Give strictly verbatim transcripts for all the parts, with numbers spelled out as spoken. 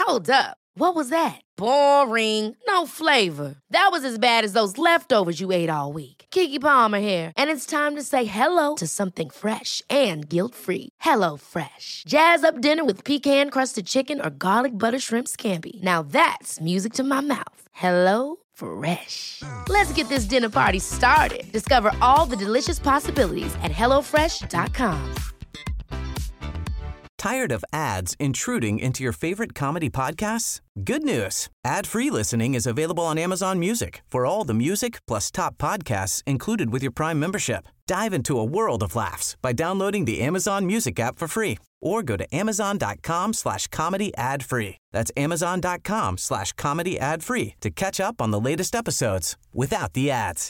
Hold up. What was that? Boring. No flavor. That was as bad as those leftovers you ate all week. Keke Palmer here, and it's time to say hello to something fresh and guilt-free. Hello Fresh. Jazz up dinner with pecan-crusted chicken or garlic butter shrimp scampi. Now that's music to my mouth. Hello Fresh. Let's get this dinner party started. Discover all the delicious possibilities at hello fresh dot com. Tired of ads intruding into your favorite comedy podcasts? Good news. Ad-free listening is available on Amazon Music for all the music plus top podcasts included with your Prime membership. Dive into a world of laughs by downloading the Amazon Music app for free or go to amazon.com slash comedy ad free. That's amazon.com slash comedy ad free to catch up on the latest episodes without the ads.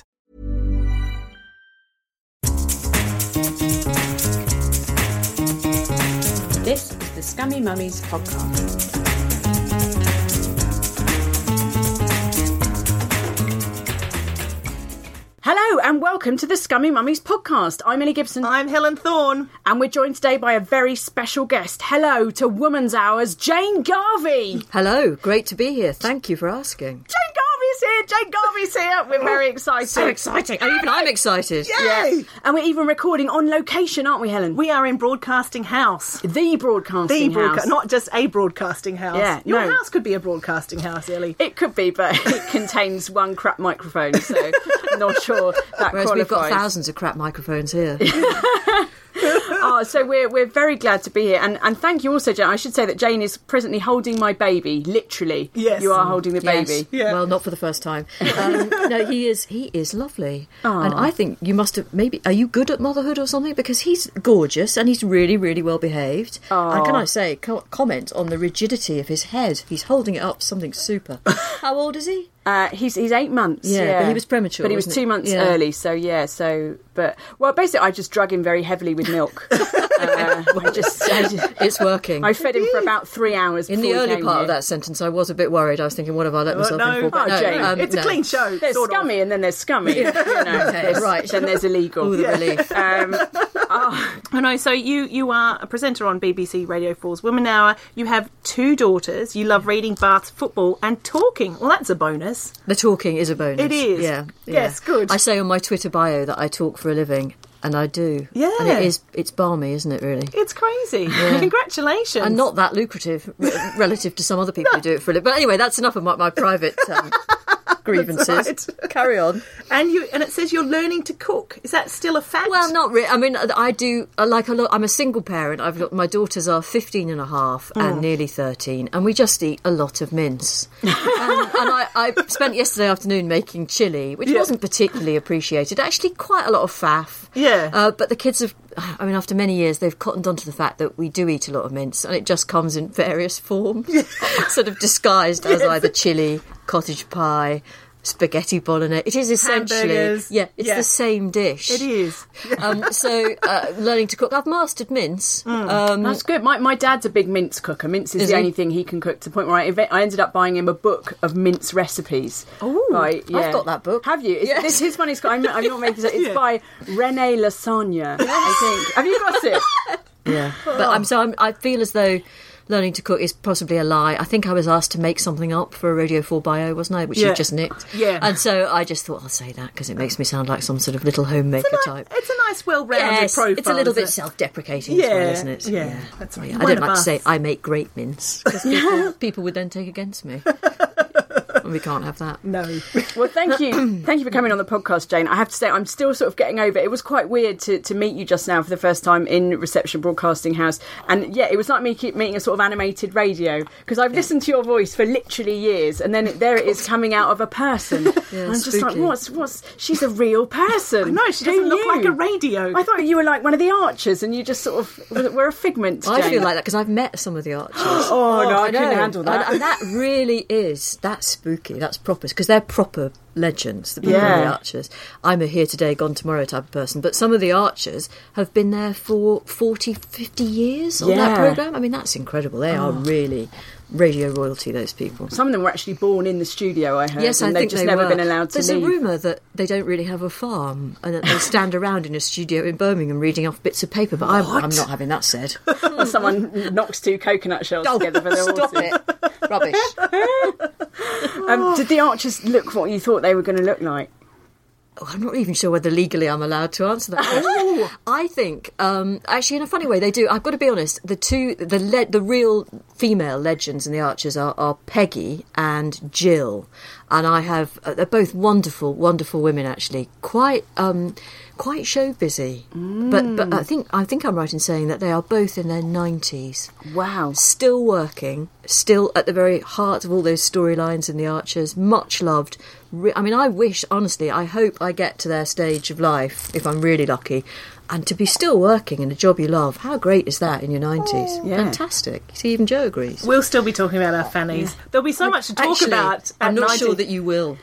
This is the Scummy Mummies podcast. Hello and welcome to the Scummy Mummies podcast. I'm Ellie Gibson. I'm Helen Thorne. And we're joined today by a very special guest. Hello to Woman's Hour's Jane Garvey. Hello, great to be here. Thank you for asking. Jane Garvey's here. Jane Garvey's here. We're very excited. So exciting. And even I'm excited. Yay! Yes. And we're even recording on location, aren't we, Helen? We are in Broadcasting House. The Broadcasting the broadca- House. Not just a broadcasting house. Yeah, Your no. house could be a broadcasting house, Ellie. It could be, but it contains one crap microphone, so I'm not sure that Whereas qualifies. we've got thousands of crap microphones here. Oh, so we're we're very glad to be here, and and thank you also, Jane. I should say that Jane is presently holding my baby. Literally, yes, you are holding the Yes. baby. Yeah. Well, not for the first time. Um, no, he is. He is lovely, Aww. and I think you must have. Maybe are you good at motherhood or something? Because he's gorgeous and he's really, really well behaved. Aww. And can I say, co- comment on the rigidity of his head? He's holding it up something super. How old is he? Uh, he's he's eight months. Yeah, Yeah, but he was premature, But he was wasn't he? two months Yeah. early. So yeah. So but well, basically, I just drug him very heavily with milk. uh, I just, I just It's working. I fed him for about three hours. In the before he early came part here. of that sentence, I was a bit worried. I was thinking, what have I let myself no. in for? But Oh, no, Jane, um, it's a no. clean show. There's sort of. scummy and then there's scummy. Yeah. You know, Okay, there's- right. Then there's illegal. Ooh, the relief. Um, oh, I know, so you, you are a presenter on B B C Radio four's Woman Hour. You have two daughters. You love reading, baths, football and talking. Well, that's a bonus. The talking is a bonus. It is. Yeah. Yes, yeah. good. I say on my Twitter bio that I talk for a living, and I do. Yeah. And it is, it's balmy, isn't it, really? It's crazy. Congratulations. And not that lucrative r- relative to some other people who do it for a living. But anyway, that's enough of my, my private um, grievances. right. Carry on. And you and it says you're learning to cook. Is that still a fact? Well, not really. I mean, I do, uh, like, a lot, I'm a single parent. I've got, my daughters are fifteen and a half and nearly thirteen, and we just eat a lot of mince. um, and I, I spent yesterday afternoon making chilli, which Yeah. wasn't particularly appreciated. Actually, quite a lot of faff. Yeah. Uh, but the kids have, I mean, after many years, they've cottoned onto the fact that we do eat a lot of mince, and it just comes in various forms, sort of disguised as either chilli, cottage pie, spaghetti bolognese. It is essentially, Hamburgers. yeah, it's Yeah. the same dish. It is. Um, so, uh, learning to cook. I've mastered mince. Um, That's good. My my dad's a big mince cooker. Mince is, Is the he? only thing he can cook to the point where I, ev- I ended up buying him a book of mince recipes. Ooh, right, yeah. I've got that book. Have you? It's, Yes. This is one. It's, I'm, I'm not making this. It's Yeah. by Renee Lasagna, I think. Have you got it? yeah. But I'm so I'm, I feel as though learning to cook is possibly a lie. I think I was asked to make something up for a Radio four bio, wasn't I? Which Yeah. you just nicked. Yeah. And so I just thought I'll say that because it makes me sound like some sort of little homemaker It's a, type. ni- it's a nice, well-rounded Yes, profile. it's a little bit isn't it? self-deprecating as well, Yeah, isn't it? yeah, that's right. Yeah, You I weren't don't a like to say bust. I make great mince because people, people would then take against me. And we can't have that. No. Well, thank you, thank you for coming on the podcast, Jane. I have to say, I'm still sort of getting over it. It was quite weird to, to meet you just now for the first time in Reception Broadcasting House, and yeah, it was like me keep meeting a sort of animated radio because I've listened to your voice for literally years, and then it, there it is coming out of a person. Yeah, and I'm just like, spooky. what's what's? She's a real person. No, she Who doesn't look knew? like a radio. I thought you were like one of the Archers, and you just sort of were a figment. I Jane. feel like that because I've met some of the Archers. Oh, no, I couldn't know. handle that. And, and that really is, that's spooky, that's proper, because they're proper legends, the people Yeah. in the Archers. I'm a here today, gone tomorrow type of person, but some of the Archers have been there for forty, fifty years on Yeah. that programme. I mean, that's incredible. They are really radio royalty, those people. Some of them were actually born in the studio, I heard. Yes, and I they've think just they never were. been allowed to There's leave. a rumour that they don't really have a farm and that they stand around in a studio in Birmingham reading off bits of paper, but I'm, I'm not having that said. Or someone knocks two coconut shells together for their Stop horses. it. Rubbish. Um, did the Archers look what you thought they were going to look like? Oh, I'm not even sure whether legally I'm allowed to answer that question. I think, um, actually, in a funny way, they do. I've got to be honest. The two, the le- the real female legends in the Archers are, are Peggy and Jill, and I have. Uh, they're both wonderful, wonderful women. Actually, quite, um, quite show busy. Mm. But but I think I think I'm right in saying that they are both in their nineties. Wow, still working, still at the very heart of all those storylines in the Archers. Much loved. I mean, I wish, honestly, I hope I get to their stage of life, if I'm really lucky, and to be still working in a job you love. How great is that in your nineties? Yeah. Fantastic. See, even Joe agrees. We'll still be talking about our fannies. Yeah. There'll be so much to talk Actually, about. I'm not ninety sure that you will.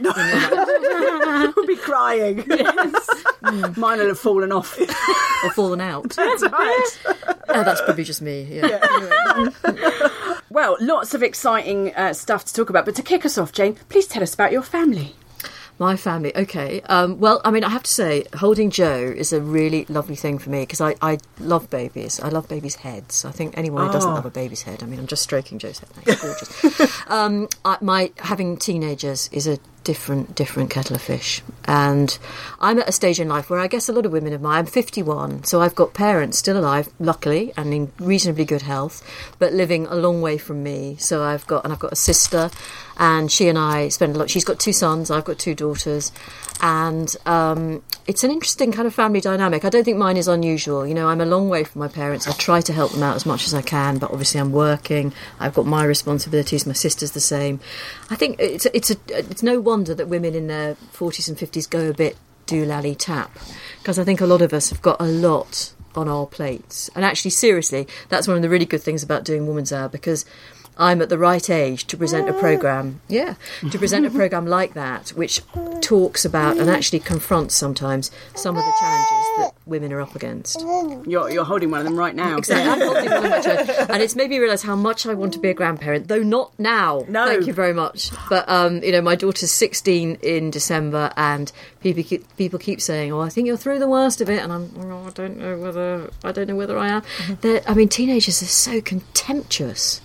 We'll be crying. Yes. Mm. Mine will have fallen off. Or fallen out. That's right. Oh, that's probably just me. Yeah. Yeah. Anyway. Well, lots of exciting uh, stuff to talk about. But to kick us off, Jane, please tell us about your family. My family, okay. Um, well, I mean, I have to say, holding Joe is a really lovely thing for me because I, I love babies. I love babies' heads. I think anyone who doesn't Oh. love a baby's head, I mean, I'm just stroking Joe's head now. It's gorgeous. um, I, my having teenagers is a different, different kettle of fish. And I'm at a stage in life where I guess a lot of women of mine, I'm fifty-one, so I've got parents still alive, luckily, and in reasonably good health, but living a long way from me. So I've got, and I've got a sister, and she and I spend a lot, she's got two sons, I've got two daughters, and um, it's an interesting kind of family dynamic. I don't think mine is unusual. You know, I'm a long way from my parents. I try to help them out as much as I can, but obviously I'm working. I've got my responsibilities. My sister's the same. I think it's it's a, it's no wonder that women in their forties and fifties go a bit doolally tap, because I think a lot of us have got a lot on our plates. And actually, seriously, that's one of the really good things about doing Woman's Hour, because I'm at the right age to present a programme, yeah, to present a programme like that, which talks about and actually confronts sometimes some of the challenges that women are up against. You're, you're holding one of them right now. Exactly. I'm holding one of my children. And it's made me realise how much I want to be a grandparent, though not now. No. Thank you very much. But, um, you know, my daughter's sixteen in December, and people keep, people keep saying, oh, I think you're through the worst of it. And I'm, oh, I don't know whether, I don't know whether I am. Mm-hmm. I mean, teenagers are so contemptuous.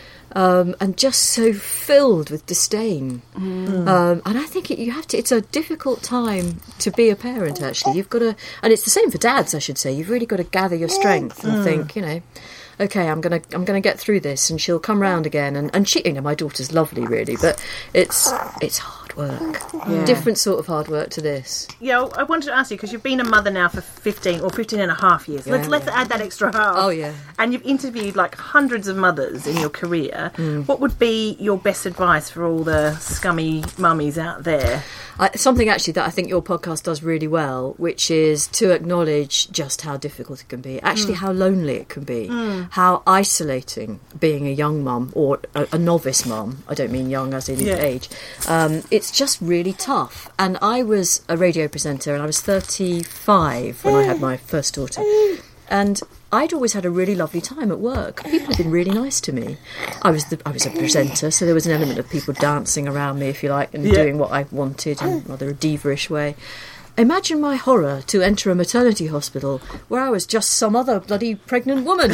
Um, and just so filled with disdain. Mm. Um, and I think it, you have to, it's a difficult time to be a parent, actually. You've got to, and it's the same for dads, I should say. You've really got to gather your strength and mm. think, you know, okay, I'm going to I'm going to get through this, and she'll come round again. And, and she, you know, my daughter's lovely, really, but it's it's hard work. Yeah. Different sort of hard work to this. Yeah, I wanted to ask you, because you've been a mother now for fifteen or fifteen and a half years. Yeah, let's let's yeah. add that extra half. Oh, yeah. And you've interviewed like hundreds of mothers in your career. Mm. What would be your best advice for all the scummy mummies out there? Uh, something actually that I think your podcast does really well, which is to acknowledge just how difficult it can be, actually mm. how lonely it can be, mm. how isolating being a young mum or a, a novice mum, I don't mean young as in yeah. age, um, it's just really tough. And I was a radio presenter and I was thirty-five when I had my first daughter, and I'd always had a really lovely time at work. People had been really nice to me. I was the, I was a presenter, so there was an element of people dancing around me, if you like, and yeah. doing what I wanted in rather a diva-ish way. Imagine my horror to enter a maternity hospital where I was just some other bloody pregnant woman.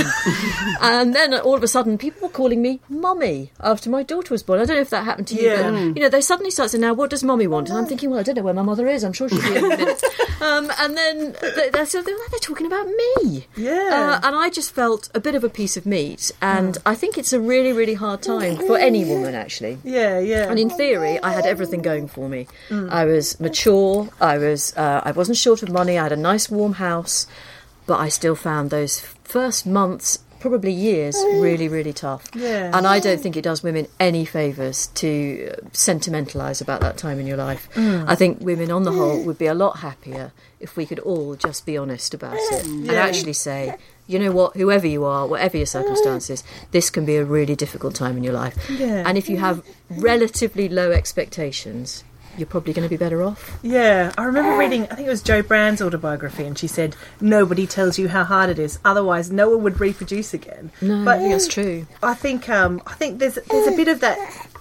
And then all of a sudden people were calling me Mummy after my daughter was born. I don't know if that happened to you, yeah. but you know, they suddenly start saying, now what does Mummy want? And I'm thinking, well, I don't know where my mother is. I'm sure she'll be in a minute. Um, and then they're, they're, they're talking about me. Yeah. Uh, and I just felt a bit of a piece of meat. And mm. I think it's a really, really hard time for any woman, actually. Yeah, yeah. And in theory, I had everything going for me. Mm. I was mature. I was. Uh, I wasn't short of money. I had a nice warm house, but I still found those first months, probably years, really, really tough. Yeah. And I don't think it does women any favours to sentimentalise about that time in your life. Mm. I think women on the whole would be a lot happier if we could all just be honest about it yeah. and actually say, you know what, whoever you are, whatever your circumstances, this can be a really difficult time in your life. Yeah. And if you have relatively low expectations, you're probably going to be better off. Yeah, I remember reading, I think it was Jo Brand's autobiography, and she said, nobody tells you how hard it is, otherwise no one would reproduce again. No, but I think that's true. I think um, I think there's there's a bit of that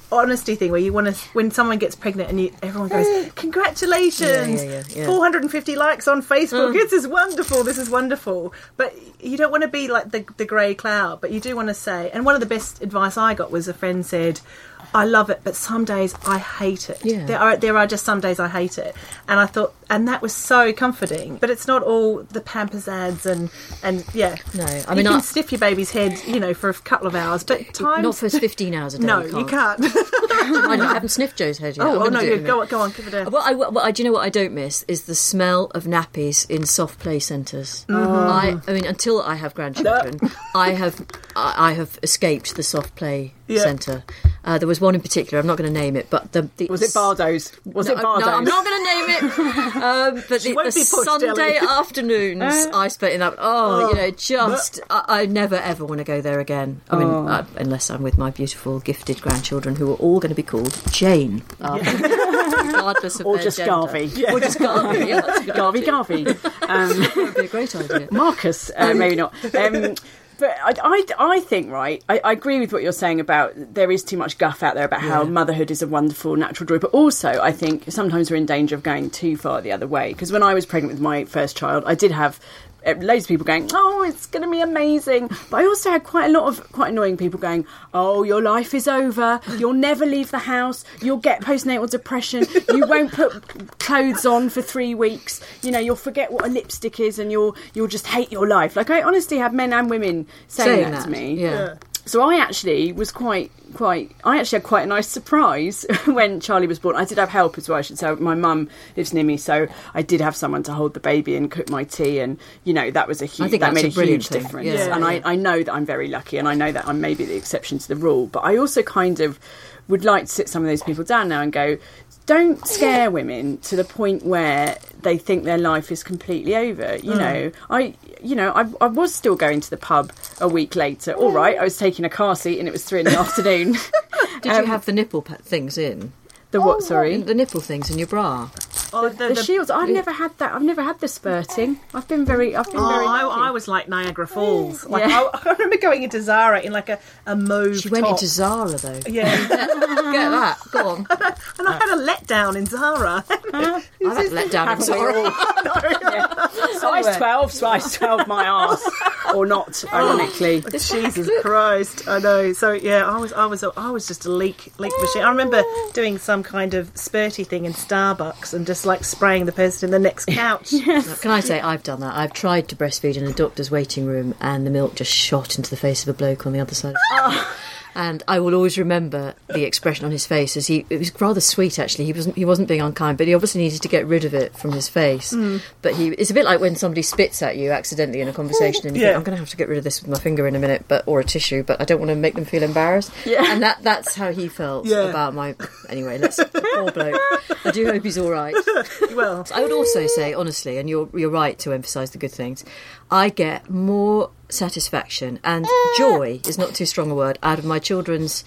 honesty thing where you want to, when someone gets pregnant and you, everyone goes, congratulations, Yeah, yeah, yeah, yeah. four hundred fifty likes on Facebook, Mm. this is wonderful, this is wonderful. But you don't want to be like the, the grey cloud, but you do want to say, and one of the best advice I got was a friend said, I love it, but some days I hate it. Yeah. There are there are just some days I hate it. And I thought, and that was so comforting. But it's not all the Pampers ads and, and yeah. No, I you mean, can I- stiff your baby's head, you know, for a couple of hours, but times... Not for fifteen hours a day. No, you you can't. can't. I haven't sniffed Joe's head yet. I'm oh, oh gonna no, do it you, in a go, minute. on, go on, give it a... Well, I, well, I, do you know what I don't miss is the smell of nappies in soft play centres. I, I mean, until I have grandchildren, I have I, I have escaped the soft play Yeah. centre. Uh, there was one in particular. I'm not going to name it, but the, the Was it Bardo's? Was no, it Bardo's? No, I'm not going to name it. Um, but the, won't the be pushed, Sunday Ellie. afternoons I spent in that. Oh, you know, just I, I never ever want to go there again. I mean, uh, unless I'm with my beautiful, gifted grandchildren, who are all going to be called Jane, um, regardless of Or their just gender. Garvey. Or just Garvey. Yeah, that's a good Garvey, idea. Garvey. Um, That would be a great idea. Marcus, uh, maybe not. Um, but I, I, I think, right, I, I agree with what you're saying about there is too much guff out there about how motherhood is a wonderful natural joy. But also, I think sometimes we're in danger of going too far the other way. Because when I was pregnant with my first child, I did have uh, loads of people going, oh, it's going to be amazing. But I also had quite a lot of quite annoying people going, oh, your life is over. You'll never leave the house. You'll get postnatal depression. You won't put clothes on for three weeks. You know, you'll forget what a lipstick is and you'll you'll just hate your life. Like, I honestly had men and women saying, Saying that, to that, me. yeah. So I actually was quite, quite, I actually had quite a nice surprise when Charlie was born. I did have help as well, I should say. My mum lives near me, so I did have someone to hold the baby and cook my tea, and, you know, that was a huge, think that that's made a a, brilliant huge thing. difference. Yeah. and Yeah. I, I know that I'm very lucky, and I know that I'm maybe the exception to the rule, but I also kind of would like to sit some of those people down now and go, don't scare women to the point where they think their life is completely over. You know, I, you know, I, I was still going to the pub a week later. All right, I was taking a car seat and it was three in the afternoon. Did you have the nipple pa- things in? The what? Sorry, The nipple things in your bra? Oh, the, the the- shields. I've never had that. I've never had the spurting. I've been very. I've been Oh, very. I, lucky. I was like Niagara Falls. Like, Yeah. I, I remember going into Zara in like a, a mauve She went top. into Zara though. Yeah, Get that. Go on. and I had a letdown in Zara. I've had let down in Haven't we Zara. all? Yeah. Size twelve, size twelve, my arse, or not? Ironically, Jesus Christ, I know. So yeah, I was, I was, I was just a leak, leak machine. I remember doing some kind of spurty thing in Starbucks and just like spraying the person in the next couch. Can I say I've done that? I've tried to breastfeed in a doctor's waiting room and the milk just shot into the face of a bloke on the other side of the room. And I will always remember the expression on his face as he, it was rather sweet actually. He wasn't, he wasn't being unkind, but he obviously needed to get rid of it from his face. Mm. But he, it's a bit like when somebody spits at you accidentally in a conversation and you Yeah. think, I'm going to have to get rid of this with my finger in a minute, but or a tissue, but I don't want to make them feel embarrassed. Yeah. And that, that's how he felt Yeah. about my, anyway, let's, poor bloke. I do hope he's all right. Well, I would also say, honestly, and you're you're right to emphasise the good things, I get more satisfaction and joy is not too strong a word out of my children's,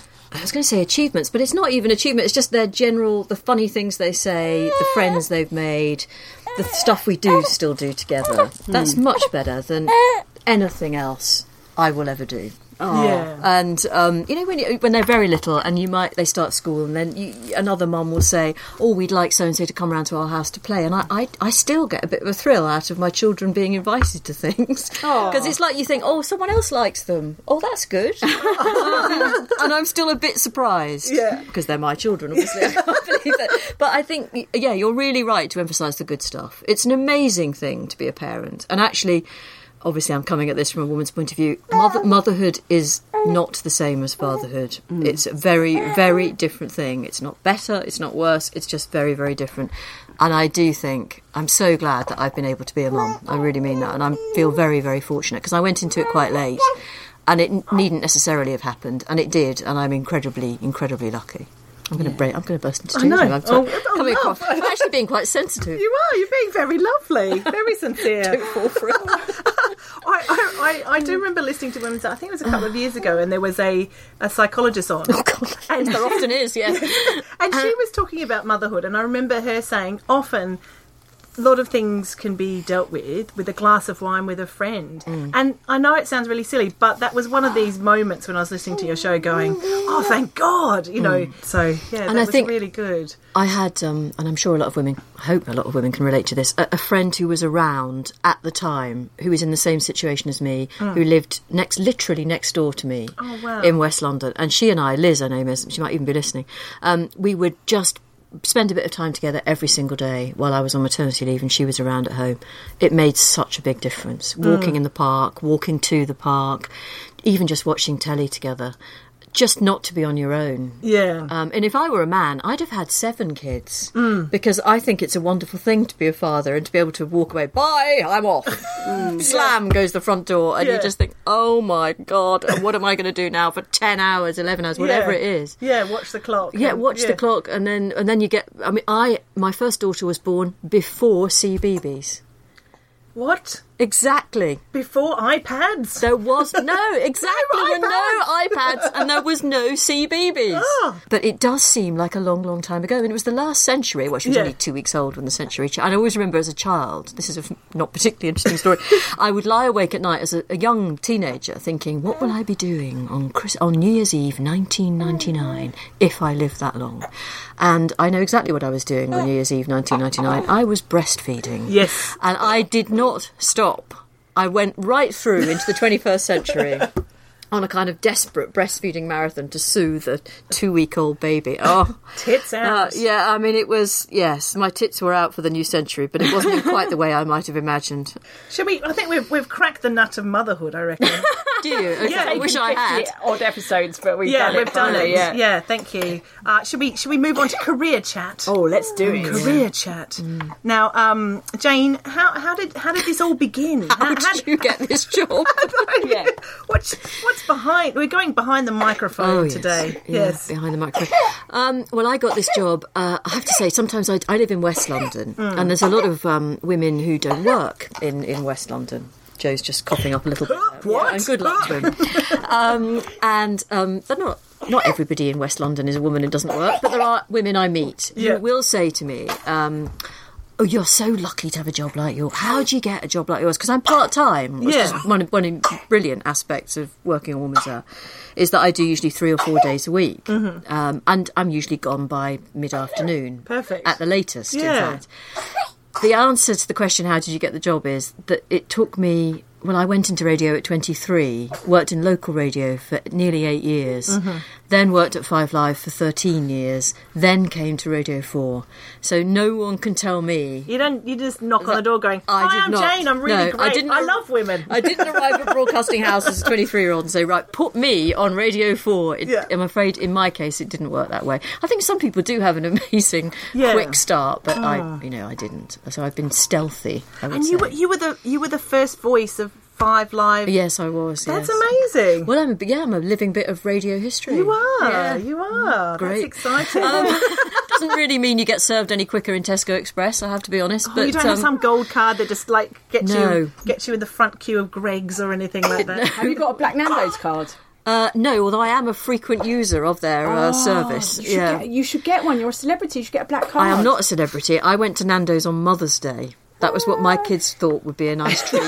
I was going to say achievements, but it's not even achievement, it's just their general, the funny things they say, the friends they've made, the stuff we do still do together. That's much better than anything else I will ever do. yeah. And um, you know when you, when they're very little and you might they start school and then you, another mum will say, oh, we'd like so and so to come round to our house to play, and I, I I still get a bit of a thrill out of my children being invited to things because it's like you think, oh, someone else likes them, oh, that's good. And I'm still a bit surprised, Yeah. because they're my children, obviously. I can't believe that. But I think, yeah, you're really right to emphasise the good stuff. It's an amazing thing to be a parent, and actually, obviously I'm coming at this from a woman's point of view, Mother- motherhood is not the same as fatherhood. It's a very, very different thing. It's not better, it's not worse, it's just very, very different. And I do think, I'm so glad that I've been able to be a mum. I really mean that. And I feel very, very fortunate, because I went into it quite late, and it n- needn't necessarily have happened, and it did, and I'm incredibly, incredibly lucky. I'm going to break. I'm going to burst into tears. know. now. I'm Oh, t- oh, coming no. across. I'm actually being quite sensitive. You are. You're being very lovely, very sincere. Don't fall for it. I, I, I, I do remember listening to Women's. I think it was a couple of years ago, and there was a, a psychologist on. Oh God, And- there often is. Yes. And she was talking about motherhood, and I remember her saying often a lot of things can be dealt with with a glass of wine with a friend. Mm. And I know it sounds really silly, but that was one of these moments when I was listening to your show going, oh, thank God, you know. Mm. So, yeah, that and I was think really good. I had, um, and I'm sure a lot of women, I hope a lot of women can relate to this, a, a friend who was around at the time who was in the same situation as me, mm. who lived next, literally next door to me oh, wow. in West London. And she and I, Liz, her name is, she might even be listening, um, we would just spend a bit of time together every single day while I was on maternity leave and she was around at home. It made such a big difference. Walking mm. in the park, walking to the park, even just watching telly together. Just not to be on your own. Yeah. Um, and if I were a man, I'd have had seven kids. Mm. Because I think it's a wonderful thing to be a father and to be able to walk away, bye, I'm off. Mm. Slam yeah. goes the front door. And yeah. you just think, oh my God, and what am I going to do now for ten hours, eleven hours, whatever yeah. it is? Yeah, watch the clock. Yeah, watch yeah. the clock. And then and then you get, I mean, I my first daughter was born before C B B S. What? Exactly. Before iPads? There was, no, exactly, no there were no iPads and there was no C B B S. Oh. But it does seem like a long, long time ago. And it was the last century. Well, she was yeah. only two weeks old when the century... And I always remember as a child, this is a not particularly interesting story, I would lie awake at night as a, a young teenager thinking, what will I be doing on Chris, on New Year's Eve nineteen ninety-nine if I live that long? And I know exactly what I was doing on New Year's Eve nineteen ninety-nine. I was breastfeeding. Yes. And I did not stop. I went right through into the twenty-first century on a kind of desperate breastfeeding marathon to soothe a two-week-old baby. Oh, tits out. Uh, yeah, I mean, it was, yes, my tits were out for the new century, but it wasn't in quite the way I might have imagined. Should we, I think we've, we've cracked the nut of motherhood, I reckon. Do you? Okay, yeah, I wish I had. Odd episodes, but we've yeah, done it. we've done it. Yeah. yeah, thank you. Uh, should we should we move on to career chat? Oh, let's do it. Career yeah. chat. Mm. Now, um, Jane, how how did how did this all begin? How, how did how you get this job? yeah. What's what's behind? We're going behind the microphone oh, yes. today. Yeah, yes, behind the microphone. Um, well, I got this job. Uh, I have to say, sometimes I, I live in West London, mm. and there's a lot of um, women who don't work in, in West London. Joe's just coughing up a little bit. What? Yeah, and good luck to him. um, and um, they're not. Not everybody in West London is a woman who doesn't work, but there are women I meet yeah. who will say to me, um, oh, you're so lucky to have a job like yours. How do you get a job like yours? Because I'm part-time, which yeah. is one of, one of the brilliant aspects of working on Woman's Hour, is that I do usually three or four days a week. Mm-hmm. Um, and I'm usually gone by mid-afternoon. Perfect. At the latest, yeah. in fact. The answer to the question, how did you get the job, is that it took me... Well, I went into radio at twenty-three, worked in local radio for nearly eight years, mm-hmm. then worked at Five Live for thirteen years, then came to Radio four. So no one can tell me... You don't. You just knock on the door going, I hi, did I'm not. Jane, I'm really No, great. I, didn't, I love women. I didn't arrive at Broadcasting House as a twenty-three-year-old and say, right, put me on Radio four. It, yeah. I'm afraid, in my case, it didn't work that way. I think some people do have an amazing, yeah. quick start, but oh. I, you know, I didn't. So I've been stealthy, I would And say. you were, you were the you were the first voice of Five Live. Yes, I was. That's yes. amazing. Well, I'm a, yeah, I'm a living bit of radio history. You are. Yeah. You are. Great. That's exciting. Um, doesn't really mean you get served any quicker in Tesco Express, I have to be honest. Oh, but you don't um, have some gold card that just like gets no. you gets you in the front queue of Greggs or anything like that. Have you got a Black Nando's card? Uh, no, although I am a frequent user of their uh, Oh, service. You should, yeah. get, you should get one. You're a celebrity. You should get a black card. I am not a celebrity. I went to Nando's on Mother's Day. That was what my kids thought would be a nice treat.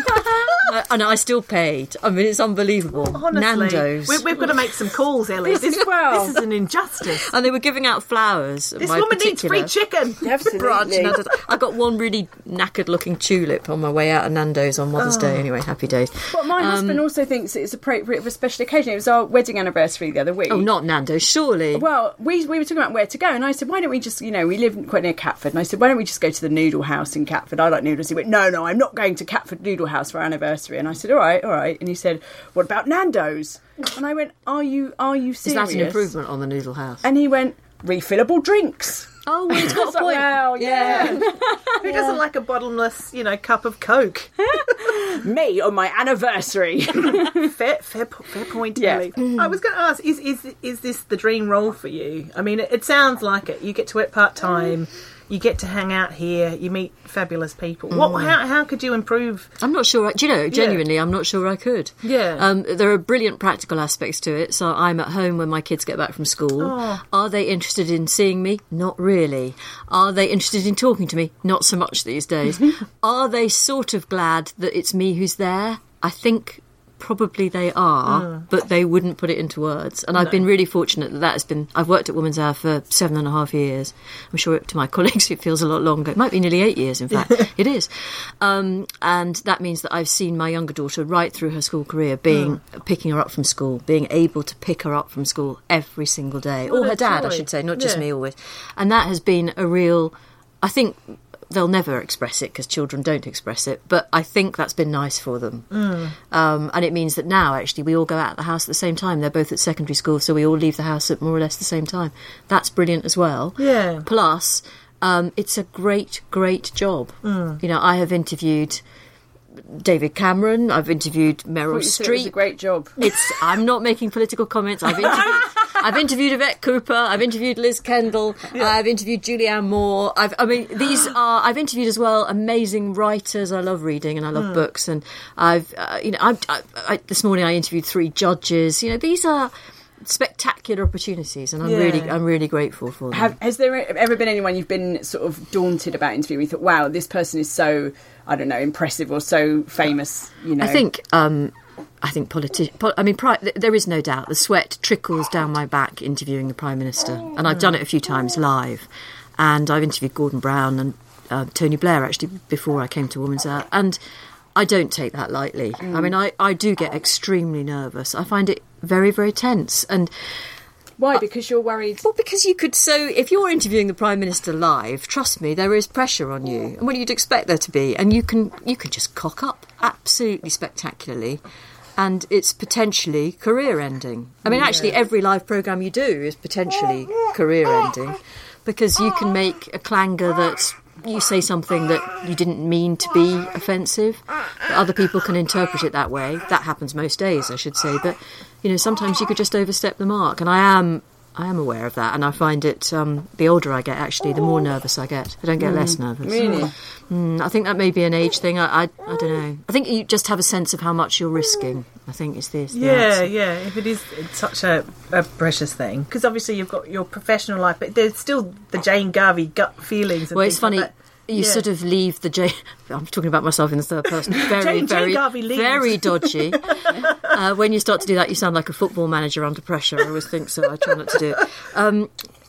uh, and I still paid. I mean, it's unbelievable. Honestly, Nando's. we, we've got to make some calls, Ellie. This, well. this is an injustice. And they were giving out flowers. This my woman needs particular free chicken. branch. Absolutely. Nando's. I got one really knackered-looking tulip on my way out of Nando's on Mother's Oh. Day. Anyway, happy days. But my Um, husband also thinks it's appropriate for a special occasion. It was our wedding anniversary the other week. Oh, not Nando's, surely. Well, we we were talking about where to go, and I said, why don't we just, you know, we live quite near Catford, and I said, why don't we just go to the Noodle House in Catford? I like noodles. He went, no, no, I'm not going to Catford Noodle House for our anniversary. And I said, all right, all right. And he said, what about Nando's? And I went, are you, are you Is serious? that an improvement on the Noodle House? And he went, refillable drinks. Oh, well, it's got a It's like, point. well, yeah. Who doesn't like a bottomless, you know, cup of Coke? Me on my anniversary. fair, fair, fair point, Yeah. Ellie. I was going to ask: is is is this the dream role for you? I mean, it, it sounds like it. You get to work part time. You get to hang out here. You meet fabulous people. What? How, how could you improve? I'm not sure. I, do you know, genuinely, I'm not sure I could. Yeah. Um, there are brilliant practical aspects to it. So I'm at home when my kids get back from school. Oh. Are they interested in seeing me? Not really. really. Are they interested in talking to me? Not so much these days. Are they sort of glad that it's me who's there? I think probably they are, mm. but they wouldn't put it into words. And no. I've been really fortunate that that has been... I've worked at Woman's Hour for seven and a half years. I'm sure to my colleagues it feels a lot longer. It might be nearly eight years, in fact. It is. Um, and that means that I've seen my younger daughter right through her school career, being mm. picking her up from school, being able to pick her up from school every single day. What or her dad, joy. I should say, not just yeah. me always. And that has been a real... I think... They'll never express it because children don't express it, but I think that's been nice for them. Mm. Um, and it means that now, actually, we all go out of the house at the same time. They're both at secondary school, so we all leave the house at more or less the same time. That's brilliant as well. Yeah. Plus, um, it's a great, great job. Mm. You know, I have interviewed David Cameron, I've interviewed Meryl Streep. It was a great job. It's. I'm not making political comments. I've interviewed... I've interviewed Yvette Cooper, I've interviewed Liz Kendall, yeah. I've interviewed Julianne Moore. I've, I mean, these are. I've interviewed as well amazing writers. I love reading and I love mm. books. And I've, uh, you know, I've, I, I, this morning I interviewed three judges. You know, these are spectacular opportunities, and I'm yeah. really, I'm really grateful for them. Have, has there ever been anyone you've been sort of daunted about interviewing? You thought, wow, this person is so, I don't know, impressive or so famous. You know, I think. Um, I think politicians... I mean, pri- there is no doubt. The sweat trickles down my back interviewing the Prime Minister. And I've done it a few times live. And I've interviewed Gordon Brown and uh, Tony Blair, actually, before I came to Woman's Hour. And I don't take that lightly. Mm. I mean, I, I do get extremely nervous. I find it very, very tense. And... Why? Because you're worried? Well, because you could... So, if you're interviewing the Prime Minister live, trust me, there is pressure on you. And what you'd expect there to be. And you can you can just cock up absolutely spectacularly. And it's potentially career-ending. I mean, actually, yeah. every live programme you do is potentially career-ending, because you can make a clanger that you say something that you didn't mean to be offensive, but other people can interpret it that way. That happens most days, I should say. But, you know, sometimes you could just overstep the mark. And I am... I am aware of that, and I find it, um, the older I get, actually, the more nervous I get. I don't get mm, less nervous. Really? Mm, I think that may be an age thing. I, I I don't know. I think you just have a sense of how much you're risking, I think, is this. Yeah, yeah. If it is it's such a, a precious thing. Because obviously you've got your professional life, but there's still the Jane Garvey gut feelings. And well, it's funny. Like that. You yeah. sort of leave the Jane... I'm talking about myself in the third person. Very, Jane, very, Jane very dodgy. uh, when you start to do that, you sound like a football manager under pressure. I always think so. I try not to do it. Um,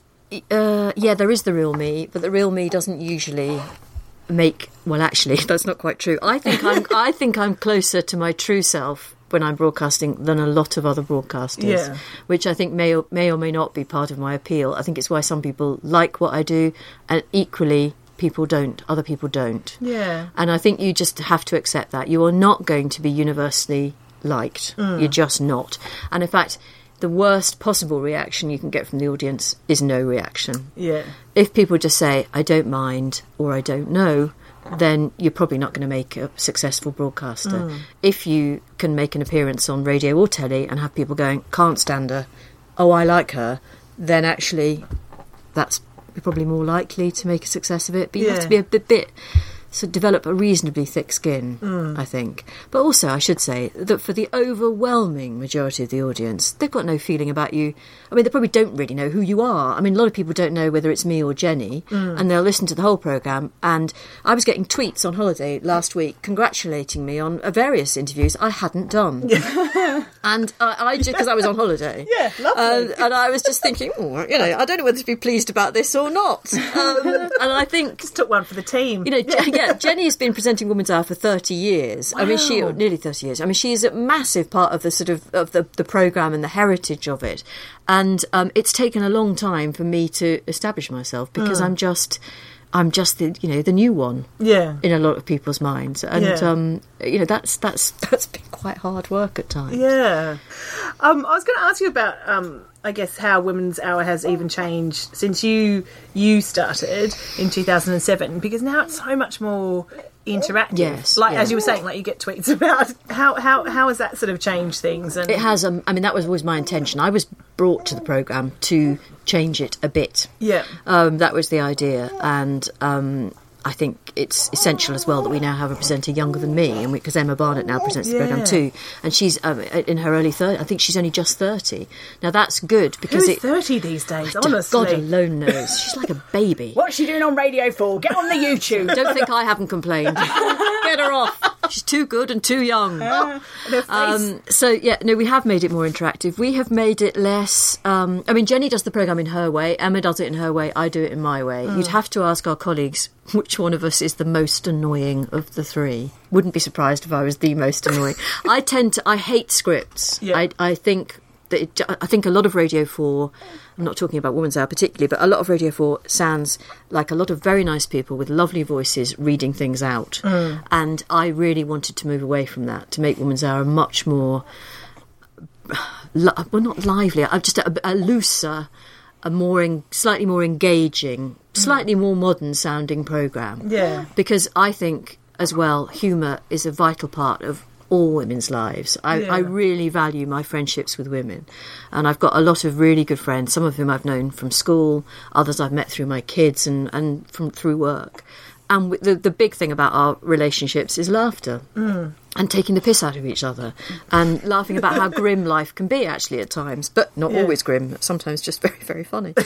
uh, yeah, there is the real me, but the real me doesn't usually make... Well, actually, that's not quite true. I think I'm, I think I'm closer to my true self when I'm broadcasting than a lot of other broadcasters, yeah. which I think may or, may or may not be part of my appeal. I think it's why some people like what I do, and equally... people don't, other people don't. Yeah. And I think you just have to accept that. You are not going to be universally liked. Mm. You're just not. And in fact, the worst possible reaction you can get from the audience is no reaction. Yeah. If people just say, I don't mind, or I don't know, then you're probably not going to make a successful broadcaster. Mm. If you can make an appearance on radio or telly and have people going, can't stand her, oh, I like her, then actually that's you're probably more likely to make a success of it. But you yeah. have to be a bit, bit so develop a reasonably thick skin, mm. I think. But also, I should say that for the overwhelming majority of the audience, they've got no feeling about you. I mean, they probably don't really know who you are. I mean, a lot of people don't know whether it's me or Jenny, mm. and they'll listen to the whole programme. And I was getting tweets on holiday last week congratulating me on uh, various interviews I hadn't done. and I, I just, because I was on holiday. Yeah, lovely. Uh, and I was just thinking, oh, you know, I don't know whether to be pleased about this or not. Um, and I think... Just took one for the team. You know, yeah. Yeah, Jenny has been presenting Woman's Hour for thirty years. Wow. I mean, she nearly thirty years. I mean, she is a massive part of the sort of of the, the programme and the heritage of it. And um, it's taken a long time for me to establish myself because mm. I'm just, I'm just the you know the new one. Yeah. In a lot of people's minds, and yeah. um, you know that's that's that's been quite hard work at times. Yeah. Um, I was going to ask you about. Um, I guess how Women's Hour has even changed since you you started in two thousand seven, because now it's so much more interactive. Yes, like yeah. as you were saying, like you get tweets about how how how has that sort of changed things? And it has. Um, I mean, that was always my intention. I was brought to the programme to change it a bit. Yeah, um, that was the idea, and um, I think it's essential as well that we now have a presenter younger than me, and because Emma Barnett now presents the Yeah. programme too, and she's um, in her early thirties. I think she's only just thirty. Now that's good because Who's it. thirty these days, God honestly? alone knows. She's like a baby. What's she doing on Radio four? Get on the YouTube. Don't think I haven't complained. Get her off. She's too good and too young. And her face. Um, so, yeah, no, we have made it more interactive. We have made it less... Um, I mean, Jenny does the programme in her way. Emma does it in her way. I do it in my way. You'd have to ask our colleagues which one of us is the most annoying of the three. Wouldn't be surprised if I was the most annoying. I tend to... I hate scripts. Yeah. I, I think... that it, I think a lot of Radio four, I'm not talking about Woman's Hour particularly, but a lot of Radio four sounds like a lot of very nice people with lovely voices reading things out. Mm. And I really wanted to move away from that, to make Woman's Hour much more, well, not lively, just a, a looser, a more, en, slightly more engaging, slightly mm. more modern sounding programme. Yeah. Because I think, as well, humour is a vital part of all women's lives. I, Yeah. I really value my friendships with women, and I've got a lot of really good friends, some of whom I've known from school, others I've met through my kids and, and from through work. And w- the, the big thing about our relationships is laughter mm. and taking the piss out of each other and laughing about how grim life can be actually at times, but not Yeah. always grim, sometimes just very, very funny.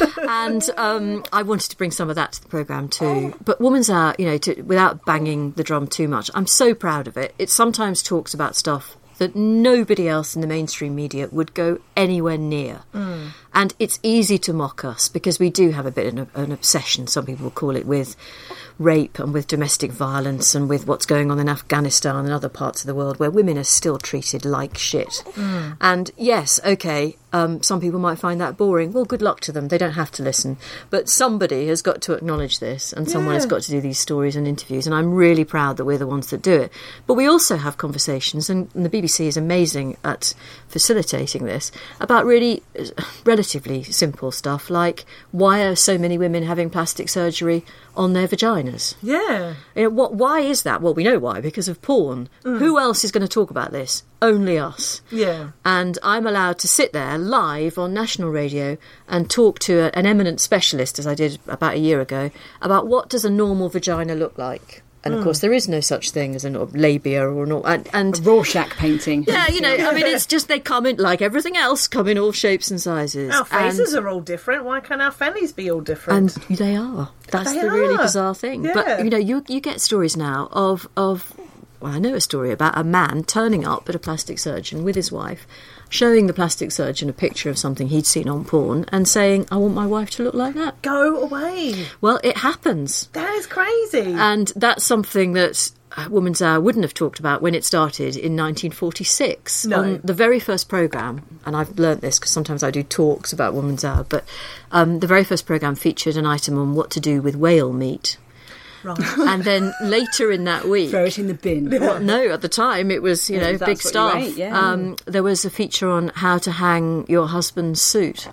And um, I wanted to bring some of that to the programme too. But Woman's Hour, you know, to, without banging the drum too much, I'm so proud of it. It sometimes talks about stuff that nobody else in the mainstream media would go anywhere near. Mm. And it's easy to mock us because we do have a bit of an obsession, some people call it, with rape and with domestic violence and with what's going on in Afghanistan and other parts of the world where women are still treated like shit. Mm. And yes, OK, um, some people might find that boring. Well, good luck to them. They don't have to listen. But somebody has got to acknowledge this, and someone Yeah. has got to do these stories and interviews, and I'm really proud that we're the ones that do it. But we also have conversations, and, and the B B C is amazing at facilitating this, about really uh, relatively simple stuff like why are so many women having plastic surgery on their vaginas? Yeah. You know, what? Why is that? Well, we know why, because of porn. Mm. Who else is going to talk about this? Only us. Yeah. And I'm allowed to sit there live on national radio and talk to a, an eminent specialist, as I did about a year ago, about what does a normal vagina look like. And of mm. course, there is no such thing as a labia or an and, and a Rorschach painting. Yeah, you know, I mean, it's just they come in like everything else, come in all shapes and sizes. Our faces and, are all different. Why can't our fannies be all different? And they are. That's they the really are. bizarre thing. Yeah. But you know, you you get stories now of of. Well, I know a story about a man turning up at a plastic surgeon with his wife, showing the plastic surgeon a picture of something he'd seen on porn and saying, I want my wife to look like that. Go away. Well, it happens. That is crazy. And that's something that Woman's Hour wouldn't have talked about when it started in nineteen forty-six. No. On the very first programme, and I've learnt this because sometimes I do talks about Woman's Hour, but um, the very first programme featured an item on what to do with whale meat. Right. And then later in that week... Throw it in the bin. Well, no, at the time it was, you Yeah, know, that's big what you stuff. ate, yeah. um, there was a feature on how to hang your husband's suit.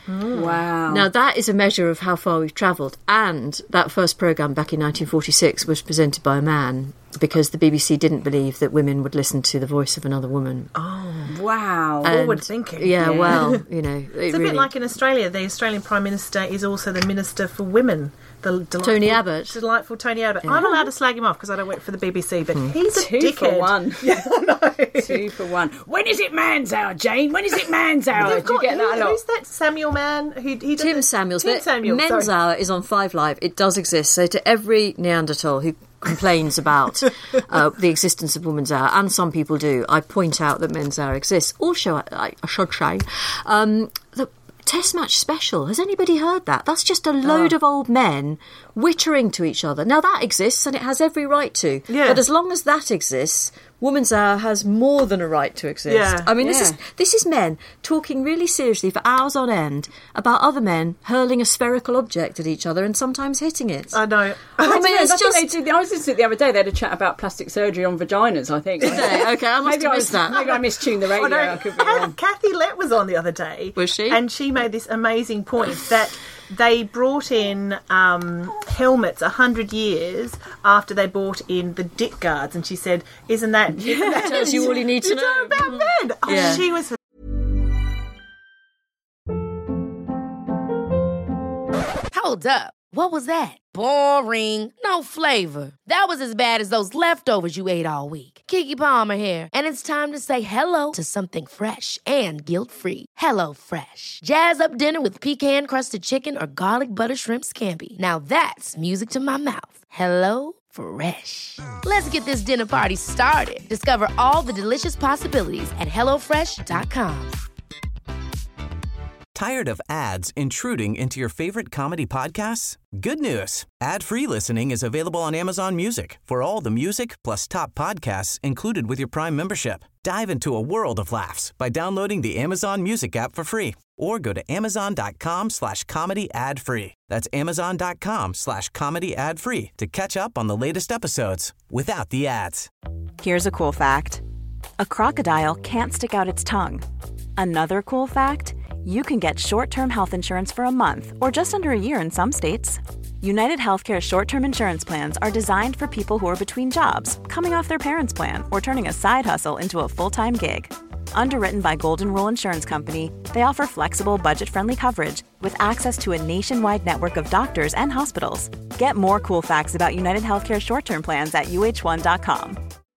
Wow. Now, that is a measure of how far we've travelled. And that first programme back in nineteen forty-six was presented by a man because the B B C didn't believe that women would listen to the voice of another woman. Oh, wow. And- forward thinking. Yeah, Yeah. well, you know, it It's a really... bit like in Australia. The Australian Prime Minister is also the Minister for Women. The delightful, Tony Abbott. Delightful Tony Abbott. I'm allowed to slag him off because I don't work for the B B C, but he's a Two dickhead. for one. Yeah, I know. Two for one. When is it man's hour, Jane? When is it man's hour? They've Do you got- get that a who- lot? Who's that Samuel man? Who he does Tim it- Samuels. Tim but Samuels. Men's sorry. Hour is on Five Live. It does exist. So to every Neanderthal who complains about uh, the existence of Woman's Hour, and some people do, I point out that Men's Hour exists. Also, I, I should say, um, the Test Match Special. Has anybody heard that? That's just a load Oh. of old men wittering to each other. Now, that exists, and it has every right to. Yeah. But as long as that exists, Woman's Hour has more than a right to exist. Yeah. I mean, this Yeah. is this is men talking really seriously for hours on end about other men hurling a spherical object at each other and sometimes hitting it. I know. I mean, I it's think just... they did, I was listening to it the other day. They had a chat about plastic surgery on vaginas, I think. Did they? Okay, I must maybe have I missed was, that. Maybe I mistuned the radio. I know. I could be wrong. Kathy Lett was on the other day. Was she? And she made this amazing point that they brought in um, helmets a hundred years after they brought in the dick guards, and she said, "Isn't that, isn't that Tells you all you need to you know. about men?" Oh, Yeah. she was. Hold up. What was that? Boring. No flavor. That was as bad as those leftovers you ate all week. Keke Palmer here, and it's time to say hello to something fresh and guilt-free. Hello Fresh. Jazz up dinner with pecan-crusted chicken or garlic butter shrimp scampi. Now that's music to my mouth. Hello Fresh. Let's get this dinner party started. Discover all the delicious possibilities at hello fresh dot com. Tired of ads intruding into your favorite comedy podcasts? Good news. Ad-free listening is available on Amazon Music for all the music plus top podcasts included with your Prime membership. Dive into a world of laughs by downloading the Amazon Music app for free or go to amazon.com slash comedy ad free. That's amazon.com slash comedy ad free to catch up on the latest episodes without the ads. Here's a cool fact. A crocodile can't stick out its tongue. Another cool fact, you can get short-term health insurance for a month or just under a year in some states. United Healthcare short-term insurance plans are designed for people who are between jobs, coming off their parents' plan, or turning a side hustle into a full-time gig. Underwritten by Golden Rule Insurance Company, they offer flexible, budget-friendly coverage with access to a nationwide network of doctors and hospitals. Get more cool facts about United Healthcare short-term plans at U H one dot com.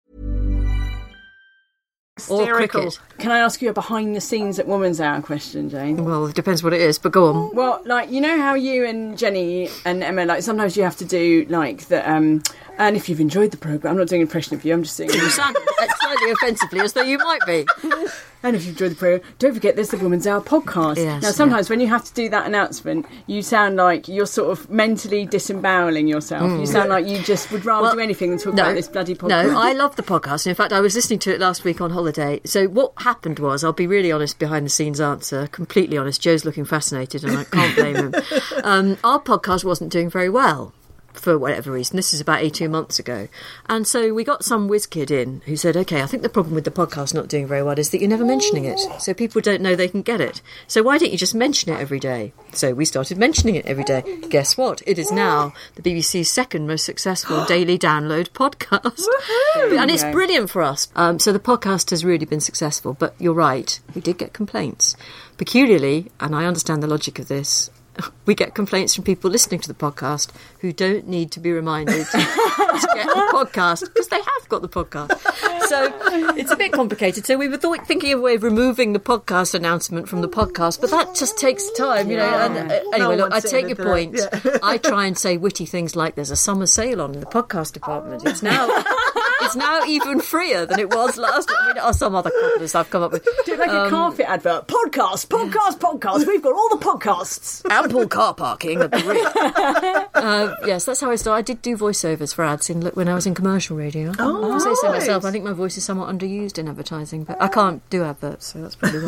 Or cricket. Can I ask you a behind-the-scenes at Woman's Hour question, Jane? Well, it depends what it is, but go on. Well, like, you know how you and Jenny and Emma, like, sometimes you have to do, like, the, um... and if you've enjoyed the programme, I'm not doing an impression of you, I'm just doing... You sound slightly offensively, as though you might be. And if you've enjoyed the programme, don't forget there's the Woman's Hour podcast. Yes, now, sometimes yeah. when you have to do that announcement, you sound like you're sort of mentally disemboweling yourself. Mm. You sound like you just would rather well, do anything than talk no, about this bloody podcast. No, I love the podcast. In fact, I was listening to it last week on holiday. So what happened was, I'll be really honest, behind-the-scenes answer, completely honest. Joe's looking fascinated, and I can't blame him. Um, our podcast wasn't doing very well. For whatever reason. This is about eighteen months ago. And so we got some whiz kid in who said, OK, I think the problem with the podcast not doing very well is that you're never mentioning it. So people don't know they can get it. So why don't you just mention it every day? So we started mentioning it every day. Guess what? It is now the B B C's second most successful daily download podcast. And it's brilliant for us. Um, so the podcast has really been successful. But you're right, we did get complaints. Peculiarly, and I understand the logic of this, we get complaints from people listening to the podcast who don't need to be reminded to get the podcast because they have got the podcast. So it's a bit complicated. So we were thought, thinking of a way of removing the podcast announcement from the podcast, but that just takes time, you know. Yeah. And, uh, anyway, No look, I one's take your sitting point. with that. Yeah. I try and say witty things like there's a summer sale on in the podcast department. It's now... It's now even freer than it was last week. I mean, or some other cobblers I've come up with. Do it like um, a car fit advert. Podcast, podcast, podcast. We've got all the podcasts. Ample car parking at the rear. uh, yes, that's how I started. I did do voiceovers for ads in, when I was in commercial radio. Oh, I say so right. myself. I think my voice is somewhat underused in advertising, but I can't do adverts, so that's probably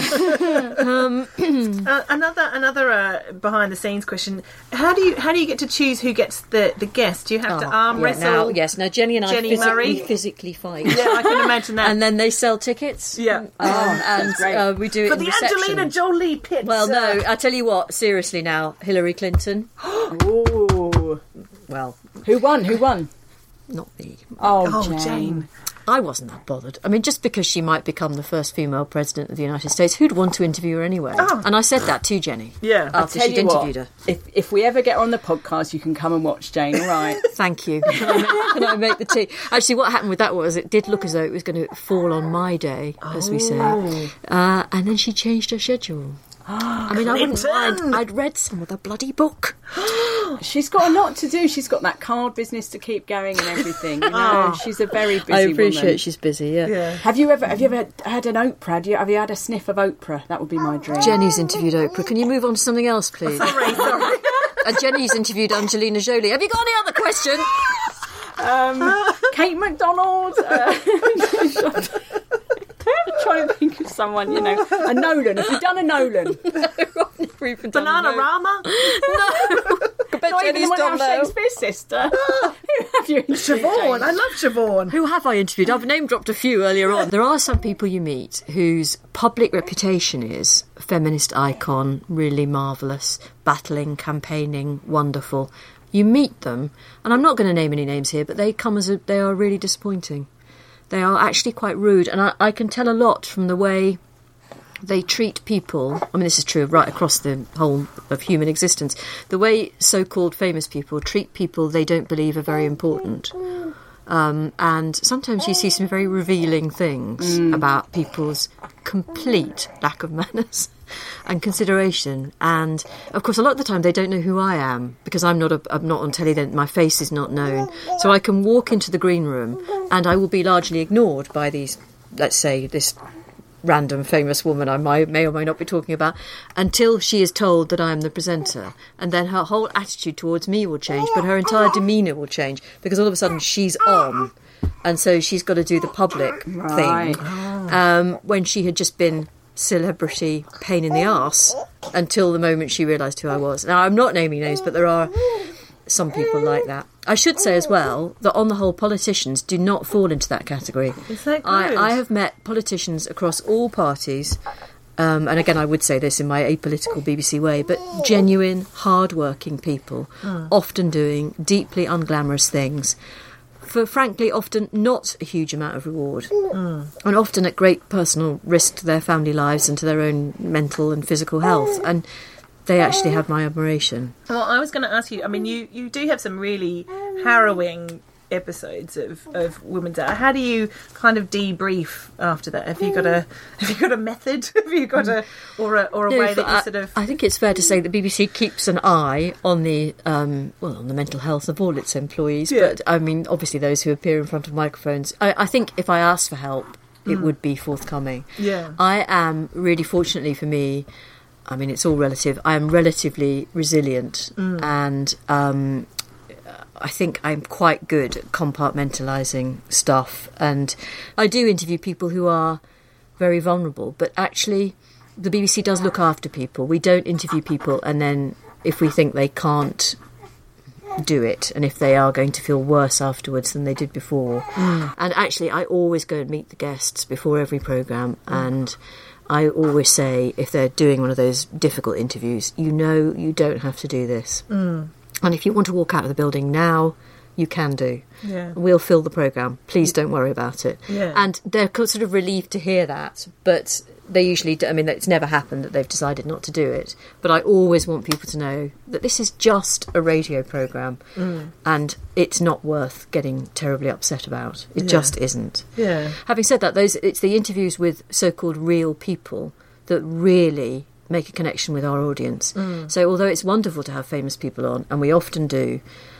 why. um, uh, another another uh, behind the scenes question: How do you how do you get to choose who gets the, the guest? Do you have oh, to arm yeah, wrestle? Now, yes, now Jenny and Jenny I physically, Murray? physically fight. Yeah, I can imagine that. And then they sell tickets. Yeah. Um, Oh, and great. uh, we do it For in the reception. Angelina Jolie pits. Well, no, uh, I tell you what, seriously now, Hillary Clinton. Ooh. Well, Who won? Who won? not me. Oh, Oh, Jane. Jane. I wasn't that bothered. I mean, just because she might become the first female president of the United States, who'd want to interview her anyway? Oh. And I said that to Jenny. Yeah. I'll After Tell she'd you interviewed what, her. If if we ever get on the podcast, you can come and watch Jane. All right. Thank you. Can I, make, can I make the tea? Actually, what happened with that was it did look as though it was going to fall on my day, as we say. Oh. Uh, and then she changed her schedule. I mean, I wouldn't Clinton! mind. I'd read some of the bloody book. She's got a lot to do. She's got that card business to keep going and everything. You know, Oh. she's a very busy I appreciate woman. she's busy, yeah. Yeah. Have you ever have you ever had an Oprah? Have you, have you had a sniff of Oprah? That would be my dream. Jenny's interviewed Oprah. Can you move on to something else, please? Sorry, sorry. Uh, Jenny's interviewed Angelina Jolie. Have you got any other question? Um, Kate McDonald. Uh, trying to think of someone, you know, a Nolan. Have you done a Nolan? Bananarama? No. I bet Not even Jenny's the one done of that. Shakespeare's sister. Who have you interviewed, Siobhan. Jane? I love Siobhan. Who have I interviewed? I've name dropped a few earlier on. There are some people you meet whose public reputation is feminist icon, really marvellous, battling, campaigning, wonderful. You meet them, and I'm not going to name any names here, but they come as a, they are really disappointing. They are actually quite rude, and I, I can tell a lot from the way they treat people, I mean, this is true right across the whole of human existence, the way so-called famous people treat people they don't believe are very important. Um, and sometimes you see some very revealing things mm. about people's complete lack of manners and consideration. And of course, a lot of the time they don't know who I am because I'm not a, I'm not on telly. Then my face is not known, so I can walk into the green room and I will be largely ignored by these, let's say, this random famous woman I might, may or may not be talking about, until she is told that I am the presenter, and then her whole attitude towards me will change, but her entire demeanour will change because all of a sudden she's on, and so she's got to do the public right. thing um, when she had just been celebrity pain in the arse until the moment she realised who I was. Now, I'm not naming names, but there are some people like that. I should say as well that on the whole, politicians do not fall into that category. Is that good? I, I have met politicians across all parties, um, and again I would say this in my apolitical B B C way, but genuine, hard-working people, mm. often doing deeply unglamorous things for, frankly, often not a huge amount of reward, mm. and often at great personal risk to their family lives and to their own mental and physical health. And they actually have my admiration. Well, I was going to ask you, I mean, you, you do have some really harrowing episodes of, of Women's Hour. How do you kind of debrief after that? Have you got a have you got a method? Have you got a or a or a no, way that you I, sort of? I think it's fair to say that B B C keeps an eye on the um, well on the mental health of all its employees. Yeah. But I mean, obviously, those who appear in front of microphones. I, I think if I asked for help, it mm. would be forthcoming. Yeah, I am really fortunately for me. I mean, it's all relative. I am relatively resilient, mm. and um, I think I'm quite good at compartmentalising stuff. And I do interview people who are very vulnerable, but actually the B B C does look after people. We don't interview people and then if we think they can't do it and if they are going to feel worse afterwards than they did before. Mm. And actually, I always go and meet the guests before every programme, mm. and I always say, if they're doing one of those difficult interviews, you know you don't have to do this. Mm. And if you want to walk out of the building now, you can do. Yeah. We'll fill the programme. Please don't worry about it. Yeah. And they're sort of relieved to hear that, but they usually do. I mean, it's never happened that they've decided not to do it. But I always want people to know that this is just a radio programme, mm. and it's not worth getting terribly upset about. It yeah. just isn't. Yeah. Having said that, those it's the interviews with so-called real people that really make a connection with our audience. Mm. So although it's wonderful to have famous people on, and we often do,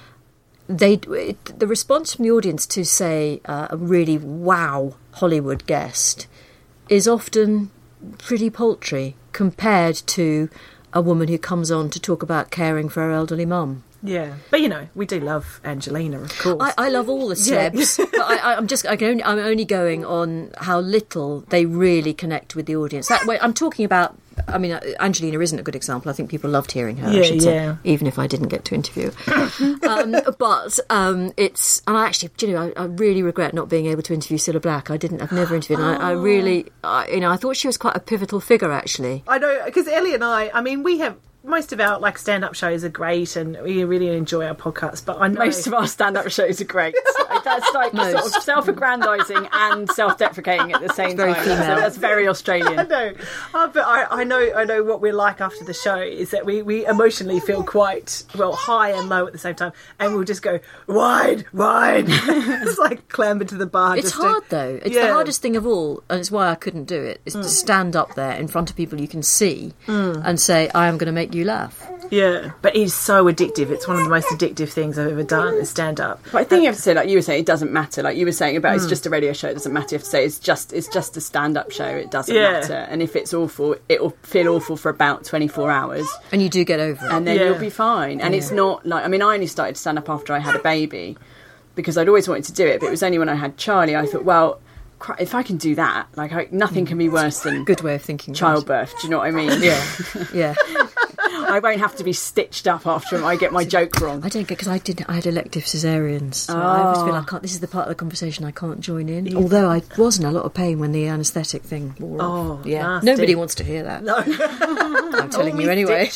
they it, the response from the audience to, say, uh, a really wow Hollywood guest is often pretty paltry compared to a woman who comes on to talk about caring for her elderly mum. Yeah, but you know, we do love Angelina, of course. I, I love all the celebs, yeah. but I, I'm just I can only, I'm only going on how little they really connect with the audience. That way, I'm talking about. I mean, Angelina isn't a good example. I think people loved hearing her, yeah, I should yeah. say, even if I didn't get to interview her. um, but um, it's, and I actually, do you know, I, I really regret not being able to interview Cilla Black. I didn't, I've never interviewed her. And I, I really, I, you know, I thought she was quite a pivotal figure, actually. I know, because Ellie and I, I mean, we have, most of our like stand-up shows are great and we really enjoy our podcasts, but I know most of our stand-up shows are great. Like, that's like sort of self-aggrandising and self-deprecating at the same very time. female. So that's very Australian. I know, uh, but I, I know, I know what we're like after the show is that we, we emotionally feel quite well high and low at the same time, and we'll just go wide, wide. It's like clamber to the bar. It's just hard to, though. It's yeah. the hardest thing of all, and it's why I couldn't do it. Is mm. to stand up there in front of people you can see mm. and say, "I am going to make you laugh." Yeah, but it's so addictive. It's one of the most addictive things I've ever done, is stand-up. But I think you have to say, like you were saying, it doesn't matter. Like you were saying about mm. it's just a radio show, it doesn't matter. You have to say it's just it's just a stand-up show, it doesn't yeah. matter. And if it's awful, it'll feel awful for about twenty-four hours. And you do get over it. And then yeah. you'll be fine. And yeah. it's not like, I mean, I only started stand-up after I had a baby, because I'd always wanted to do it, but it was only when I had Charlie, I thought, well, if I can do that, like I, nothing can be worse than good way of thinking. Childbirth. Do you know what I mean? Yeah, yeah. I won't have to be stitched up after I get my joke wrong. I don't get, because I did. I had elective cesareans. So oh. I always feel like I can't. This is the part of the conversation I can't join in. Yeah. Although I was in a lot of pain when the anaesthetic thing wore oh, off. Yeah, nasty. Nobody wants to hear that. No, I'm telling you anyway.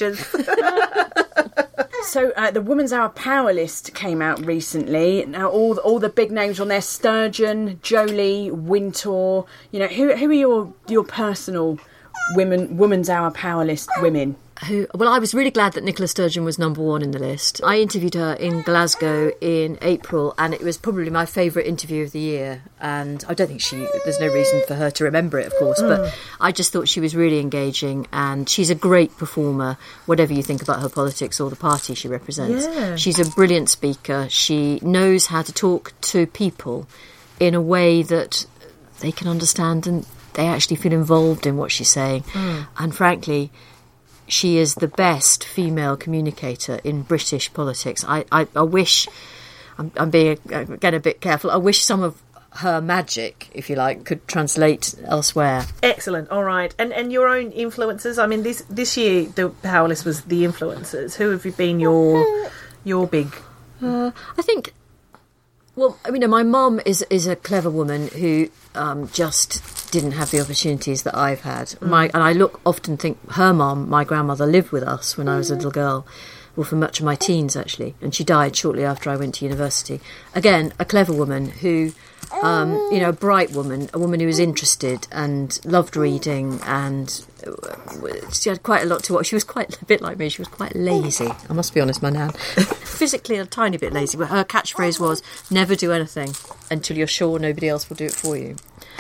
So uh, the Women's Hour Power List came out recently. Now all the, all the big names on there: Sturgeon, Jolie, Wintour. You know, who who are your your personal women, Woman's Hour Power List women? Who, well, I was really glad that Nicola Sturgeon was number one in the list. I interviewed her in Glasgow in April, and it was probably my favourite interview of the year. And I don't think she, there's no reason for her to remember it, of course, mm. but I just thought she was really engaging, and she's a great performer, whatever you think about her politics or the party she represents. Yeah. She's a brilliant speaker. She knows how to talk to people in a way that they can understand and they actually feel involved in what she's saying. Mm. And frankly, she is the best female communicator in British politics. I, I, I wish, I'm, I'm being again a bit careful, I wish some of her magic, if you like, could translate elsewhere. Excellent. All right. And and your own influences? I mean, this this year the Power List was the influencers. Who have been your your big? Uh, I think. Well, I mean, my mum is is a clever woman who um, just didn't have the opportunities that I've had. Mm. My and I look often think her mum, my grandmother, lived with us when I was a little girl, well, for much of my teens actually, and she died shortly after I went to university. Again, a clever woman who, um, you know, a bright woman, a woman who was interested and loved reading, and she had quite a lot to watch. She was quite a bit like me. She was quite lazy. I must be honest, my nan. Physically a tiny bit lazy, but her catchphrase was, never do anything until you're sure nobody else will do it for you.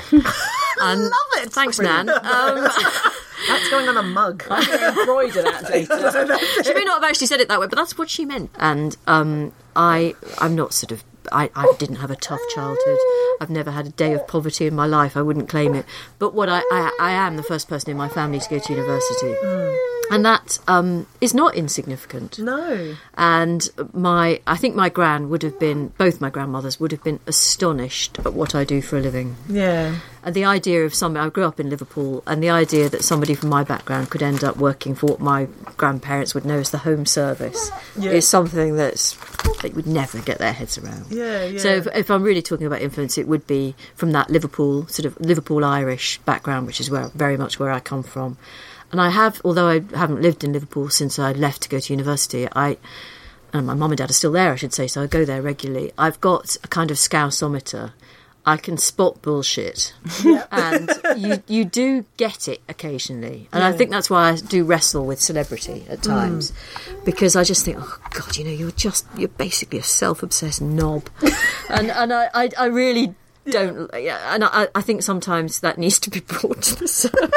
And love it. Thanks, Nan. Um, that's going on a mug. I'm going to embroider that later. She may not have actually said it that way, but that's what she meant. And um, I, I'm not sort of... I, I didn't have a tough childhood. I've never had a day of poverty in my life. I wouldn't claim it. But what I, I, I am the first person in my family to go to university. Mm. And that um, is not insignificant. No. And my, I think my gran would have been, both my grandmothers would have been astonished at what I do for a living. Yeah. And the idea of somebody, I grew up in Liverpool, and the idea that somebody from my background could end up working for what my grandparents would know as the Home Service yeah. is something that's, they would never get their heads around. Yeah, yeah. So if, if I'm really talking about influence, it would be from that Liverpool, sort of Liverpool Irish background, which is where very much where I come from. And I have, although I haven't lived in Liverpool since I left to go to university, I, and my mum and dad are still there, I should say, so I go there regularly. I've got a kind of Scouseometer. I can spot bullshit. Yeah. And you you do get it occasionally. And yeah. I think that's why I do wrestle with celebrity at times. Mm. Because I just think, oh, God, you know, you're just, you're basically a self-obsessed knob. and and I, I, I really don't, yeah, and I, I think sometimes that needs to be brought to the surface.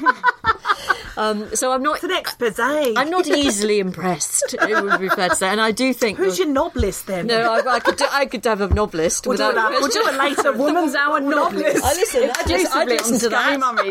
Um, so I'm not... It's an expose. I'm not easily impressed, it would be fair to say. And I do think... Who's your knob list, then? No, I, I, could, do, I could have a knob list. We'll, without, do, that. we'll do it later. Woman's Hour knob list. I listen, I just, I listen to that. Mummies.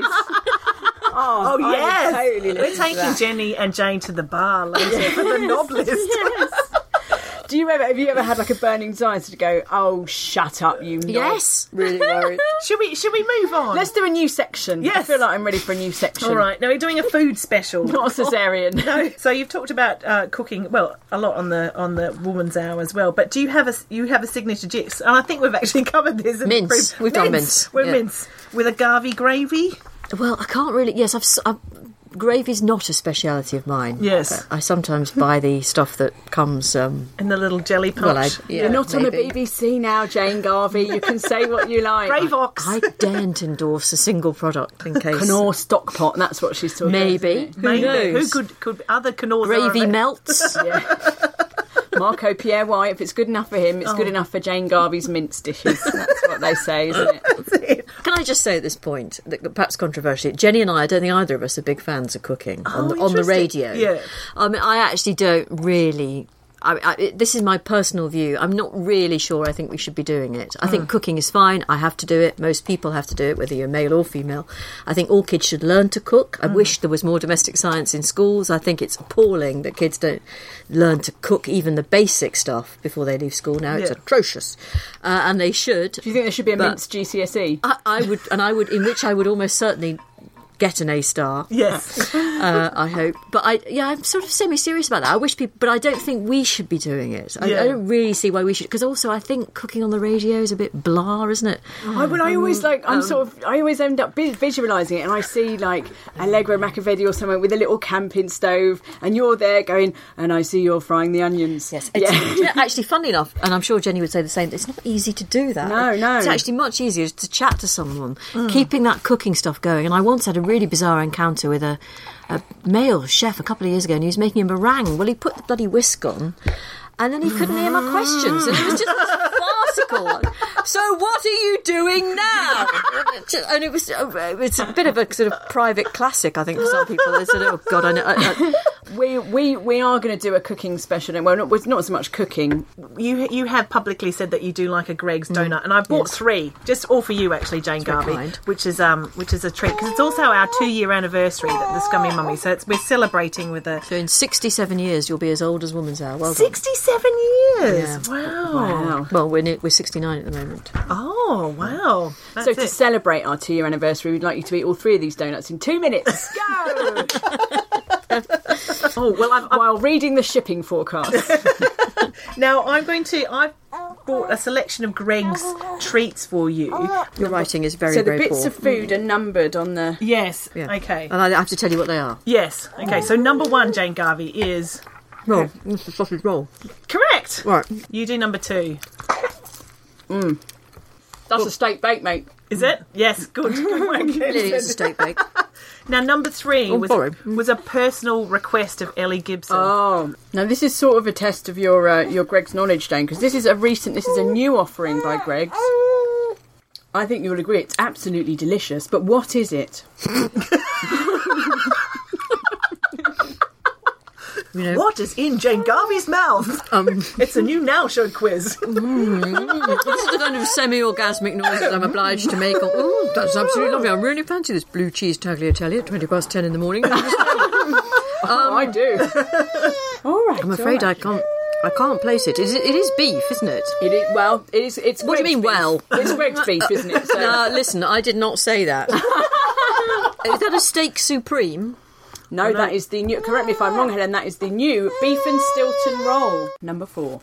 Oh, oh yes. Totally We're taking that. Jenny and Jane to the bar later for the knob list. Yes. Do you ever, have you ever had like a burning desire to go, oh, shut up, you knob? Yes. Really worried. Should we Should we move on? Let's do a new section. Yes. I feel like I'm ready for a new section. All right. Now we're doing a food special. Not a caesarean. No. So you've talked about uh, cooking, well, a lot on the on the Woman's Hour as well. But do you have a you have a signature dish? And I think we've actually covered this. In mince. The we've mince. done mince. We're yeah. mince with a Garvey gravy. Well, I can't really. Yes, I've. I've Gravy's not a speciality of mine. Yes. I sometimes buy the stuff that comes... Um, in the little jelly pot. Well, I, yeah, You're not maybe. on the B B C now, Jane Garvey. You can say what you like. Gravox. I, I daren't endorse a single product in case... Knorr stockpot, that's what she's talking Maybe. about. Who Maybe. knows? Who could... could other Knorrs Gravy are melts. Yeah. Marco Pierre White, if it's good enough for him, it's oh. good enough for Jane Garvey's mince dishes. That's what they say, isn't it? That's it. Can I just say at this point, that perhaps controversially, Jenny and I, I don't think either of us are big fans of cooking oh, on, the, on the radio. Yeah. I mean, I actually don't really... I, I, this is my personal view. I'm not really sure I think we should be doing it. I mm. think cooking is fine. I have to do it. Most people have to do it, whether you're male or female. I think all kids should learn to cook. I mm. wish there was more domestic science in schools. I think it's appalling that kids don't learn to cook even the basic stuff before they leave school now. It's yeah. atrocious. Uh, and they should. Do you think there should be a mince G C S E? I, I would, and I would, in which I would almost certainly... get an A star. Yes. uh, I hope. But I, yeah, I'm sort of semi-serious about that. I wish people, but I don't think we should be doing it. I, yeah. I don't really see why we should, because also I think cooking on the radio is a bit blah, isn't it? I, well, I always like, I'm um, sort of, I always end up visualising it, and I see like Allegra Machiavelli or somewhere with a little camping stove, and you're there going, and I see you're frying the onions. Yes. It's, yeah. you know, actually, funnily enough, and I'm sure Jenny would say the same, it's not easy to do that. No, no. It's actually much easier to chat to someone, mm. keeping that cooking stuff going. And I once had a really bizarre encounter with a, a male chef a couple of years ago, and he was making a meringue. Well, he put the bloody whisk on, and then he couldn't hear my questions, and it was just farcical. So what are you doing now? And it was it's a bit of a sort of private classic, I think, for some people. They said, "Oh God, I know." I, I, We we we are going to do a cooking special. Well, not, not so much cooking. You you have publicly said that you do like a Greggs donut, and I bought Yes. three, just all for you, actually, Jane very Garvey, kind. which is um which is a treat because it's also our two year anniversary, the, the Scummy Mummy. So it's, we're celebrating with a So in sixty-seven years, you'll be as old as Woman's Hour. Well done. sixty-seven years. Yeah. Wow. Wow. Well, we're, ne- we're sixty-nine at the moment. Oh wow. That's So to it. celebrate our two-year anniversary, we'd like you to eat all three of these donuts in two minutes. Go! oh well, I've, I've, While reading the shipping forecast. now I'm going to. I've bought a selection of Greggs treats for you. Your writing is very, So the very bits poor. of food are numbered on the... Yes. Yeah. Okay. And I have to tell you what they are. Yes. Okay. So number one, Jane Garvey, is Roll. It's the sausage roll. correct. Right. You do number two. That's a steak bake, mate. Is it? Yes. Good. Good work. Clearly it's a steak bake. Now, number three Oh, was, sorry. was a personal request of Ellie Gibson. Oh, now this is sort of a test of your uh, your Greggs knowledge, Jane, because this is a recent, this is a new offering by Greggs. I think you'll agree it's absolutely delicious, but what is it? You know, What is in Jane Garvey's mouth? um, It's a new Now Show quiz. this is the kind of semi-orgasmic noise that I'm obliged to make. Oh, that's absolutely lovely. I really fancy this blue cheese tagliatelle at twenty past ten in the morning. Oh, I do. All right. I'm afraid I can't. I can't place it. Is it. It is beef, isn't it? It is, well, it is, it's What do you Greggs mean, beef. well? It's Greggs beef, isn't it? So, Uh, listen, I did not say that. Is that a steak supreme? no, that is the new, correct me if I'm wrong, Helen, that is the new beef and Stilton roll. Number four.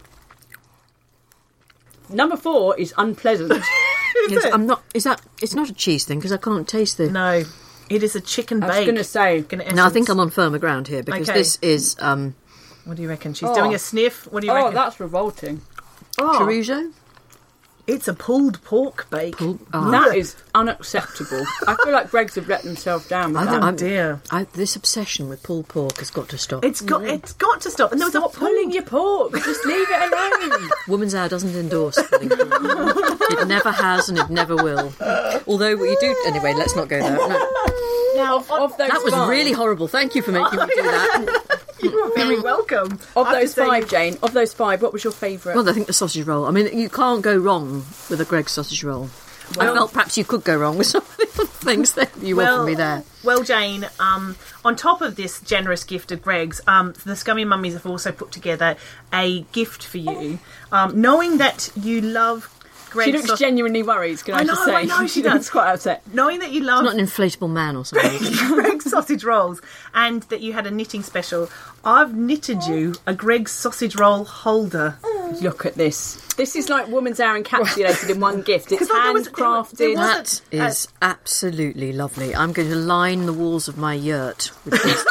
Number four is unpleasant. Yes, I'm not. Is that? It's not a cheese thing because I can't taste the. No, it is a chicken I was bake. going to say, Chicken No, I think essence. I'm on firmer ground here because Okay. this is um, What do you reckon? She's Oh. doing a sniff. What do you oh, reckon? that's revolting. chorizo. It's a pulled pork bake. Oh, That is unacceptable. I feel like Greggs have let themselves down with I that. think Oh I'm- dear. I, this obsession with pulled pork has got to stop. It's got. It's got to stop. And there was Stop a pulling your pork. Just leave it alone. Woman's Hour doesn't endorse pulling pork. It never has and it never will. Although we do. Anyway, let's not go there. No. Now, of, of those That was five, really horrible. Thank you for making me do that. You are very welcome. Of I have those to say five, you- Jane, of those five, what was your favourite? Well, I think the sausage roll. I mean, you can't go wrong with a Greggs sausage roll. I felt perhaps you could go wrong with some of the other things that you Well, offered me there. well, Jane, um, on top of this generous gift of Greggs, um, the Scummy Mummies have also put together a gift for you. Um, knowing that you love Greggs... she looks saus- genuinely worried, can I, I just know, say? I know she looks does. quite upset. Knowing that you love Not an inflatable man or something. Greggs sausage rolls and that you had a knitting special, I've knitted you a Greggs sausage roll holder. Look at this. This is like Woman's Hour encapsulated in one gift. It's 'Cause there was- handcrafted. there was- That is absolutely lovely. I'm going to line the walls of my yurt with this.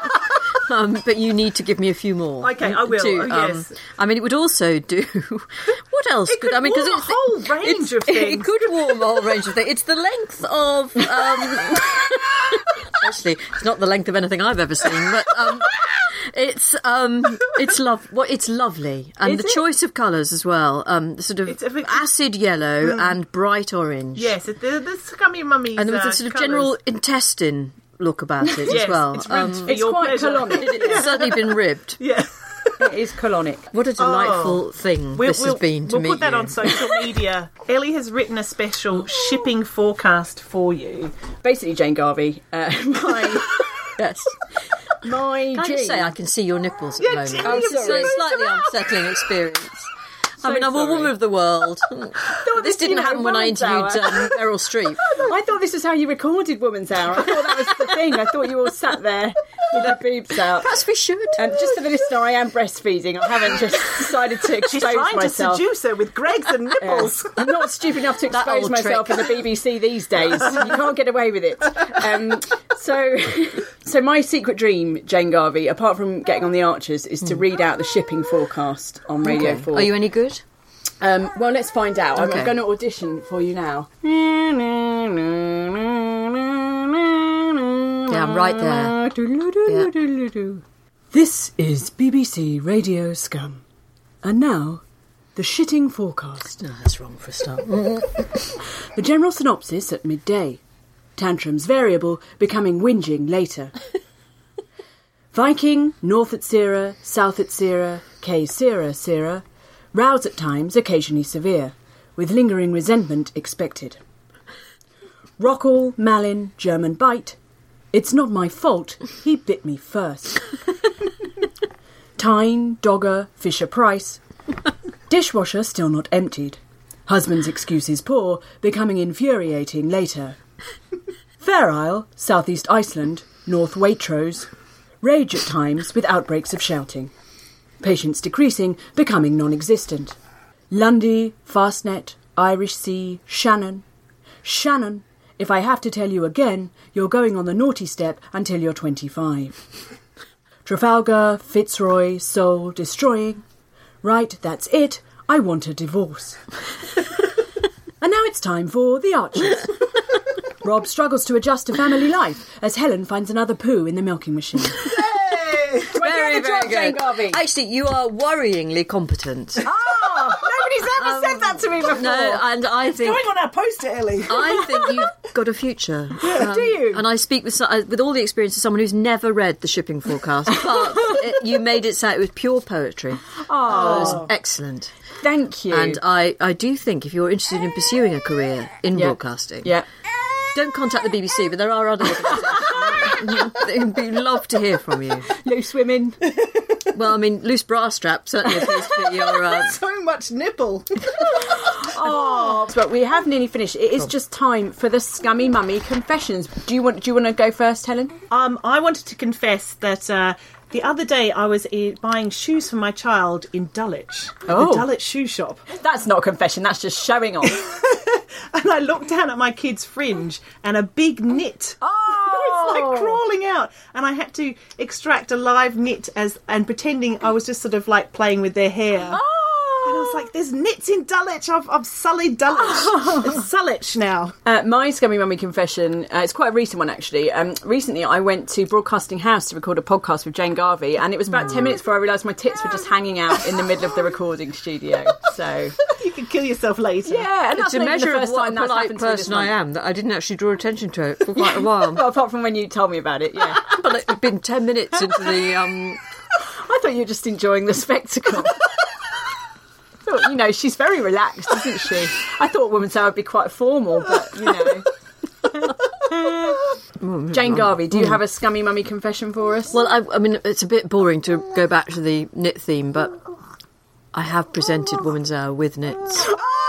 Um, but you need to give me a few more. Okay, I will. To, Oh, yes. um, I mean, it would also do. What else It could I mean, warm it's a whole range it's- of It things. could warm a whole range of things. It's the length of. Um, actually, it's not the length of anything I've ever seen, but um, it's um, it's love. Well, it's lovely, and Is the it? choice of colours as well. Um, sort of It's a bit- acid yellow and bright orange. Yes, the, the Scummy Mummies and there was uh, a sort of colours. general intestine look about it Yes, as well. it's ribbed Um, for It's your quite pleasure. colonic. it's certainly been ribbed. Yeah. It is colonic. What a delightful thing Oh. We'll, this we'll, has been to we'll meet put that you. on social media. Ellie has written a special shipping forecast for you. Basically, Jane Garvey, uh, my, Yes. my Can I dream... just say I can see your nipples at Yeah, the moment. Jane, I'm It's sorry. a slightly unsettling experience. I mean, I'm a sorry. woman of the world. this didn't you know, happen when I Woman's interviewed Hour. um, Meryl Streep. I thought this was how you recorded Woman's Hour. I thought that was the thing. I thought you all sat there with your boobs out. Perhaps we should. And just for the listener, I am breastfeeding. I haven't just decided to expose She's trying myself. to seduce her with Greggs and nipples. I'm not stupid enough to That expose old myself trick. in the B B C these days. You can't get away with it. Um, so, so my secret dream, Jane Garvey, apart from getting on the Archers, is to read out the shipping forecast on Radio Okay. four. Are you any good? Um, well, let's find out. I'm, Okay. I'm going to audition for you now. Yeah, I'm right there. Yeah. This is B B C Radio Scum. And now, the shitting forecast. No, that's wrong for a start. The general synopsis at midday. Tantrums variable, becoming whinging later. Viking, north at Sierra, south at Sierra, K Sierra Sierra. Rows at times, occasionally severe, with lingering resentment expected. Rockall, Malin, German bite. It's not my fault, he bit me first. Tyne, Dogger, Fisher Price. Dishwasher still not emptied. Husband's excuses poor, becoming infuriating later. Fair Isle, Southeast Iceland, North Waitrose. Rage at times with outbreaks of shouting. Patience decreasing, becoming non-existent. Lundy, Fastnet, Irish Sea, Shannon. Shannon, if I have to tell you again, you're going on the naughty step until you're twenty-five. Trafalgar, Fitzroy, Seoul, destroying. Right, that's it. I want a divorce. And now it's time for The Archers. Rob struggles to adjust to family life as Helen finds another poo in the milking machine. Very, very job, Jane good. Garvey. Actually, you are worryingly competent. Oh, nobody's ever Um, said that to me before. No, and I think Going on our poster, Ellie. I think you've got a future. Um, Do you? And I speak with so- uh, with all the experience of someone who's never read the shipping forecast, but it, you made it sound it was pure poetry. Oh, it was excellent. Thank you. And I, I do think if you're interested in pursuing a career in Yeah. broadcasting, yeah. don't contact the B B C, but there are other organisations. They'd love to hear from you. Loose women. Well, I mean, loose bra strap certainly appears to be your... Uh, So much nipple. Oh, but we have nearly finished. It is just time for the Scummy Mummy confessions. Do you want? Do you want to go first, Helen? Um, I wanted to confess that uh, the other day I was uh, buying shoes for my child in Dulwich, Oh. the Dulwich shoe shop, That's not a confession. That's just showing off. and I looked down at my kid's fringe and a big knit. Oh, It's like crawling out, and I had to extract a live knit as and pretending I was just sort of like playing with their hair. And I was like, "There's knits in Dulwich. I've, I've sullied Dulwich. It's Dulwich now." Uh, my Scummy Mummy confession, uh, it's quite a recent one actually. Um, recently I went to Broadcasting House to record a podcast with Jane Garvey, and it was about ten minutes before I realised my tits were just hanging out in the middle of the recording studio. So, You could kill yourself later. yeah, and that's it's a not even measure the of first what a time that's polite happened to me this person I month. am, that I didn't actually draw attention to it for quite a while. Well, apart from when you told me about it, yeah. But it's been ten minutes into the... Um, I thought you were just enjoying the spectacle. Thought, you know, she's very relaxed, isn't she? I thought Woman's Hour would be quite formal, but, you know. Jane Garvey, do you have a Scummy Mummy confession for us? well, I, I mean, it's a bit boring to go back to the knit theme, but I have presented Woman's Hour with knits.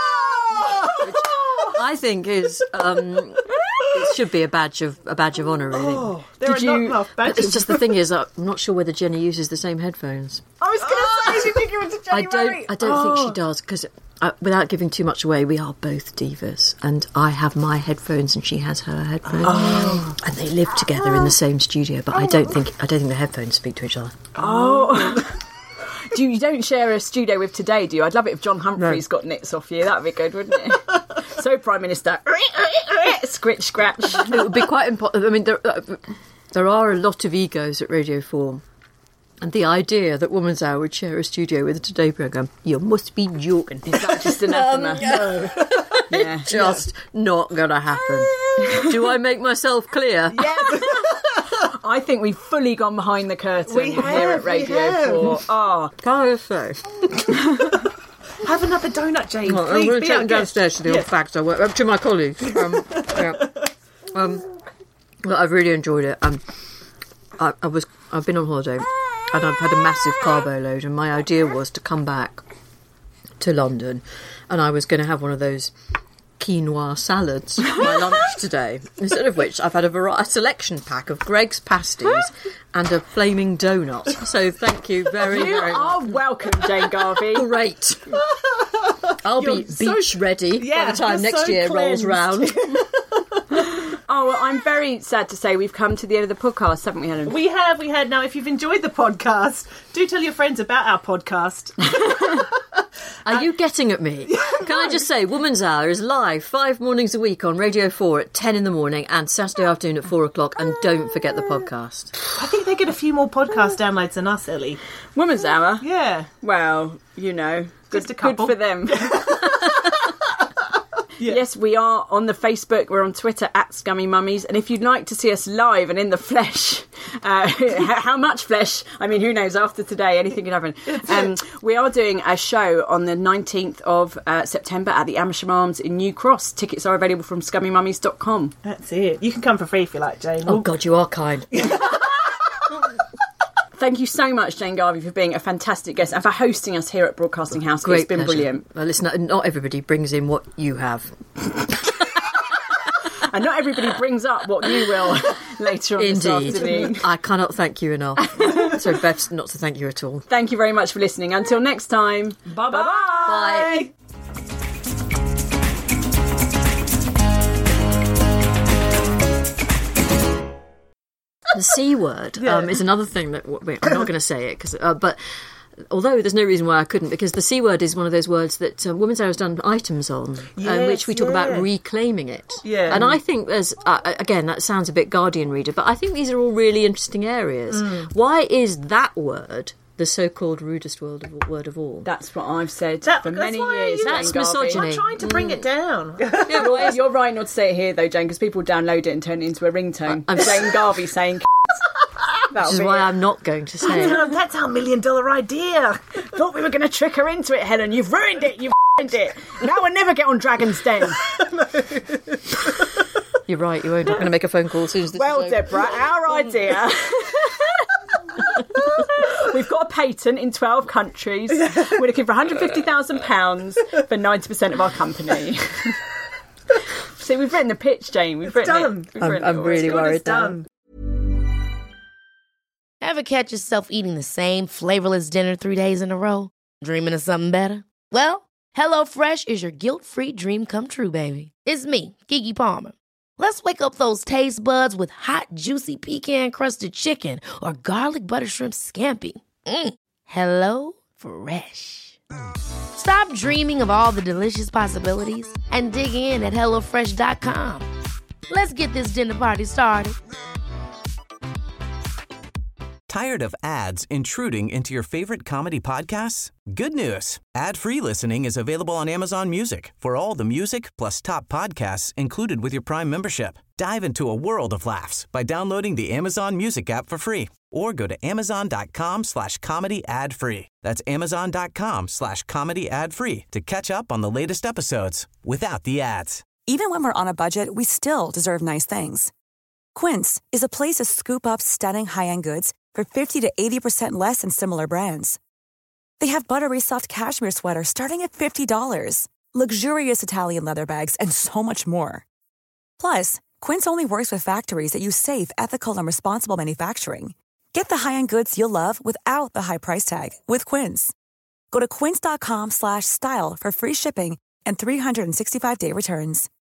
I think is... Um, it should be a badge of a badge of honour, really. Oh, there Did are not you- enough But badges. it's just the thing is, I'm not sure whether Jenny uses the same headphones. I was going to say, did you give it to I Jenny don't. Murray? I don't think Oh. she does because, uh, without giving too much away, we are both divas, and I have my headphones and she has her headphones, Oh. and they live together in the same studio. But I don't think I don't think the headphones speak to each other. Oh. Do you, you don't share a studio with Today, do you? I'd love it if John Humphrey's got knits off you. That'd be good, wouldn't it? So, Prime Minister, scritch, scratch. It would be quite important. I mean, there, uh, there are a lot of egos at Radio four. And the idea that Woman's Hour would share a studio with a Today programme, you must be joking. Is that just anathema? No. Yeah. Just not going to happen. Do I make myself clear? Yes. I think we've fully gone behind the curtain We here have, at we Radio have. four. Oh, Can I just say? Have another donut, Jane. Well, I'm Please going to be take our them guest. downstairs to the Yes. old facts I work up to my colleagues. Um, yeah. um, well, I've really enjoyed it. Um, I, I was I've been on holiday and I've had a massive carbo load, and my idea was to come back to London, and I was going to have one of those quinoa salads for my lunch today. Instead of which, I've had a, vari- a selection pack of Greg's pasties and a flaming donut. So thank you very, you very much. are welcome, Jane Garvey. Great. I'll You're be so- beach ready Yeah, by the time you're next so year rolls cleansed. round. Oh, well, I'm very sad to say we've come to the end of the podcast, haven't we, Helen? We have, we had. Now, if you've enjoyed the podcast, do tell your friends about our podcast. Are you getting at me? Can Can I just say, Woman's Hour is live five mornings a week on Radio four at ten in the morning and Saturday afternoon at four o'clock. And don't forget the podcast. I think they get a few more podcast downloads than us, Ellie. Woman's Hour? Yeah. Well, you know, good, Just a couple. good for them. Yeah. Yes, we are on the Facebook, we're on Twitter at Scummy Mummies, and if you'd like to see us live and in the flesh, uh, how much flesh? I mean, who knows, after today, anything can happen. Um, we are doing a show on the nineteenth of uh, September at the Amersham Arms in New Cross. Tickets are available from scummy mummies dot com. That's it. You can come for free if you like, Jane. Oh, God, you are kind. Thank you so much, Jane Garvey, for being a fantastic guest and for hosting us here at Broadcasting House. Great It's been pleasure. brilliant. Well, listen, not everybody brings in what you have. And not everybody brings up what you will later on this Indeed. afternoon. I cannot thank you enough. So best not to thank you at all. Thank you very much for listening. Until next time. Bye-bye. Bye. The C word um, is another thing that wait, I'm not going to say it, cause, uh, but although there's no reason why I couldn't, because the C word is one of those words that uh, Women's Hour has done items on, Yes, in which we talk yeah. about reclaiming it. Yeah. And I think there's, uh, again, that sounds a bit Guardian reader, but I think these are all really interesting areas. Mm. Why is that word the so-called rudest word of, word of all? That's what I've said That- for that's many why years. you- That's Jane Garvey. misogyny. I'm trying to bring it down. Yeah, why is- You're right not to say it here, though, Jane, because people download it and turn it into a ringtone. I'm- Jane Garvey saying That'll Which is be why it. I'm not going to say it. That's our million dollar idea. Thought we were going to trick her into it, Helen. You've ruined it. You've ruined it. Now we'll never get on Dragon's Den. You're right, you won't. I'm going to make a phone call as soon as this Well, is over. Deborah, our idea. We've got a patent in twelve countries. We're looking for one hundred fifty thousand pounds for ninety percent of our company. See, we've written the pitch, Jane. We've written done. it. We've I'm- written I'm it really already. worried It's done. Ever catch yourself eating the same flavorless dinner three days in a row? Dreaming of something better? Well, HelloFresh is your guilt-free dream come true, baby. It's me, Keke Palmer. Let's wake up those taste buds with hot, juicy pecan-crusted chicken or garlic butter shrimp scampi. Mm. Hello Fresh. Stop dreaming of all the delicious possibilities and dig in at hello fresh dot com. Let's get this dinner party started. Tired of ads intruding into your favorite comedy podcasts? Good news. Ad-free listening is available on Amazon Music for all the music plus top podcasts included with your Prime membership. Dive into a world of laughs by downloading the Amazon Music app for free or go to amazon.com slash comedy ad free. That's amazon.com slash comedy ad free to catch up on the latest episodes without the ads. Even when we're on a budget, we still deserve nice things. Quince is a place to scoop up stunning high-end goods for fifty to eighty percent less than similar brands. They have buttery soft cashmere sweaters starting at fifty dollars, luxurious Italian leather bags, and so much more. Plus, Quince only works with factories that use safe, ethical, and responsible manufacturing. Get the high-end goods you'll love without the high price tag with Quince. Go to quince.com slash style for free shipping and three sixty-five day returns.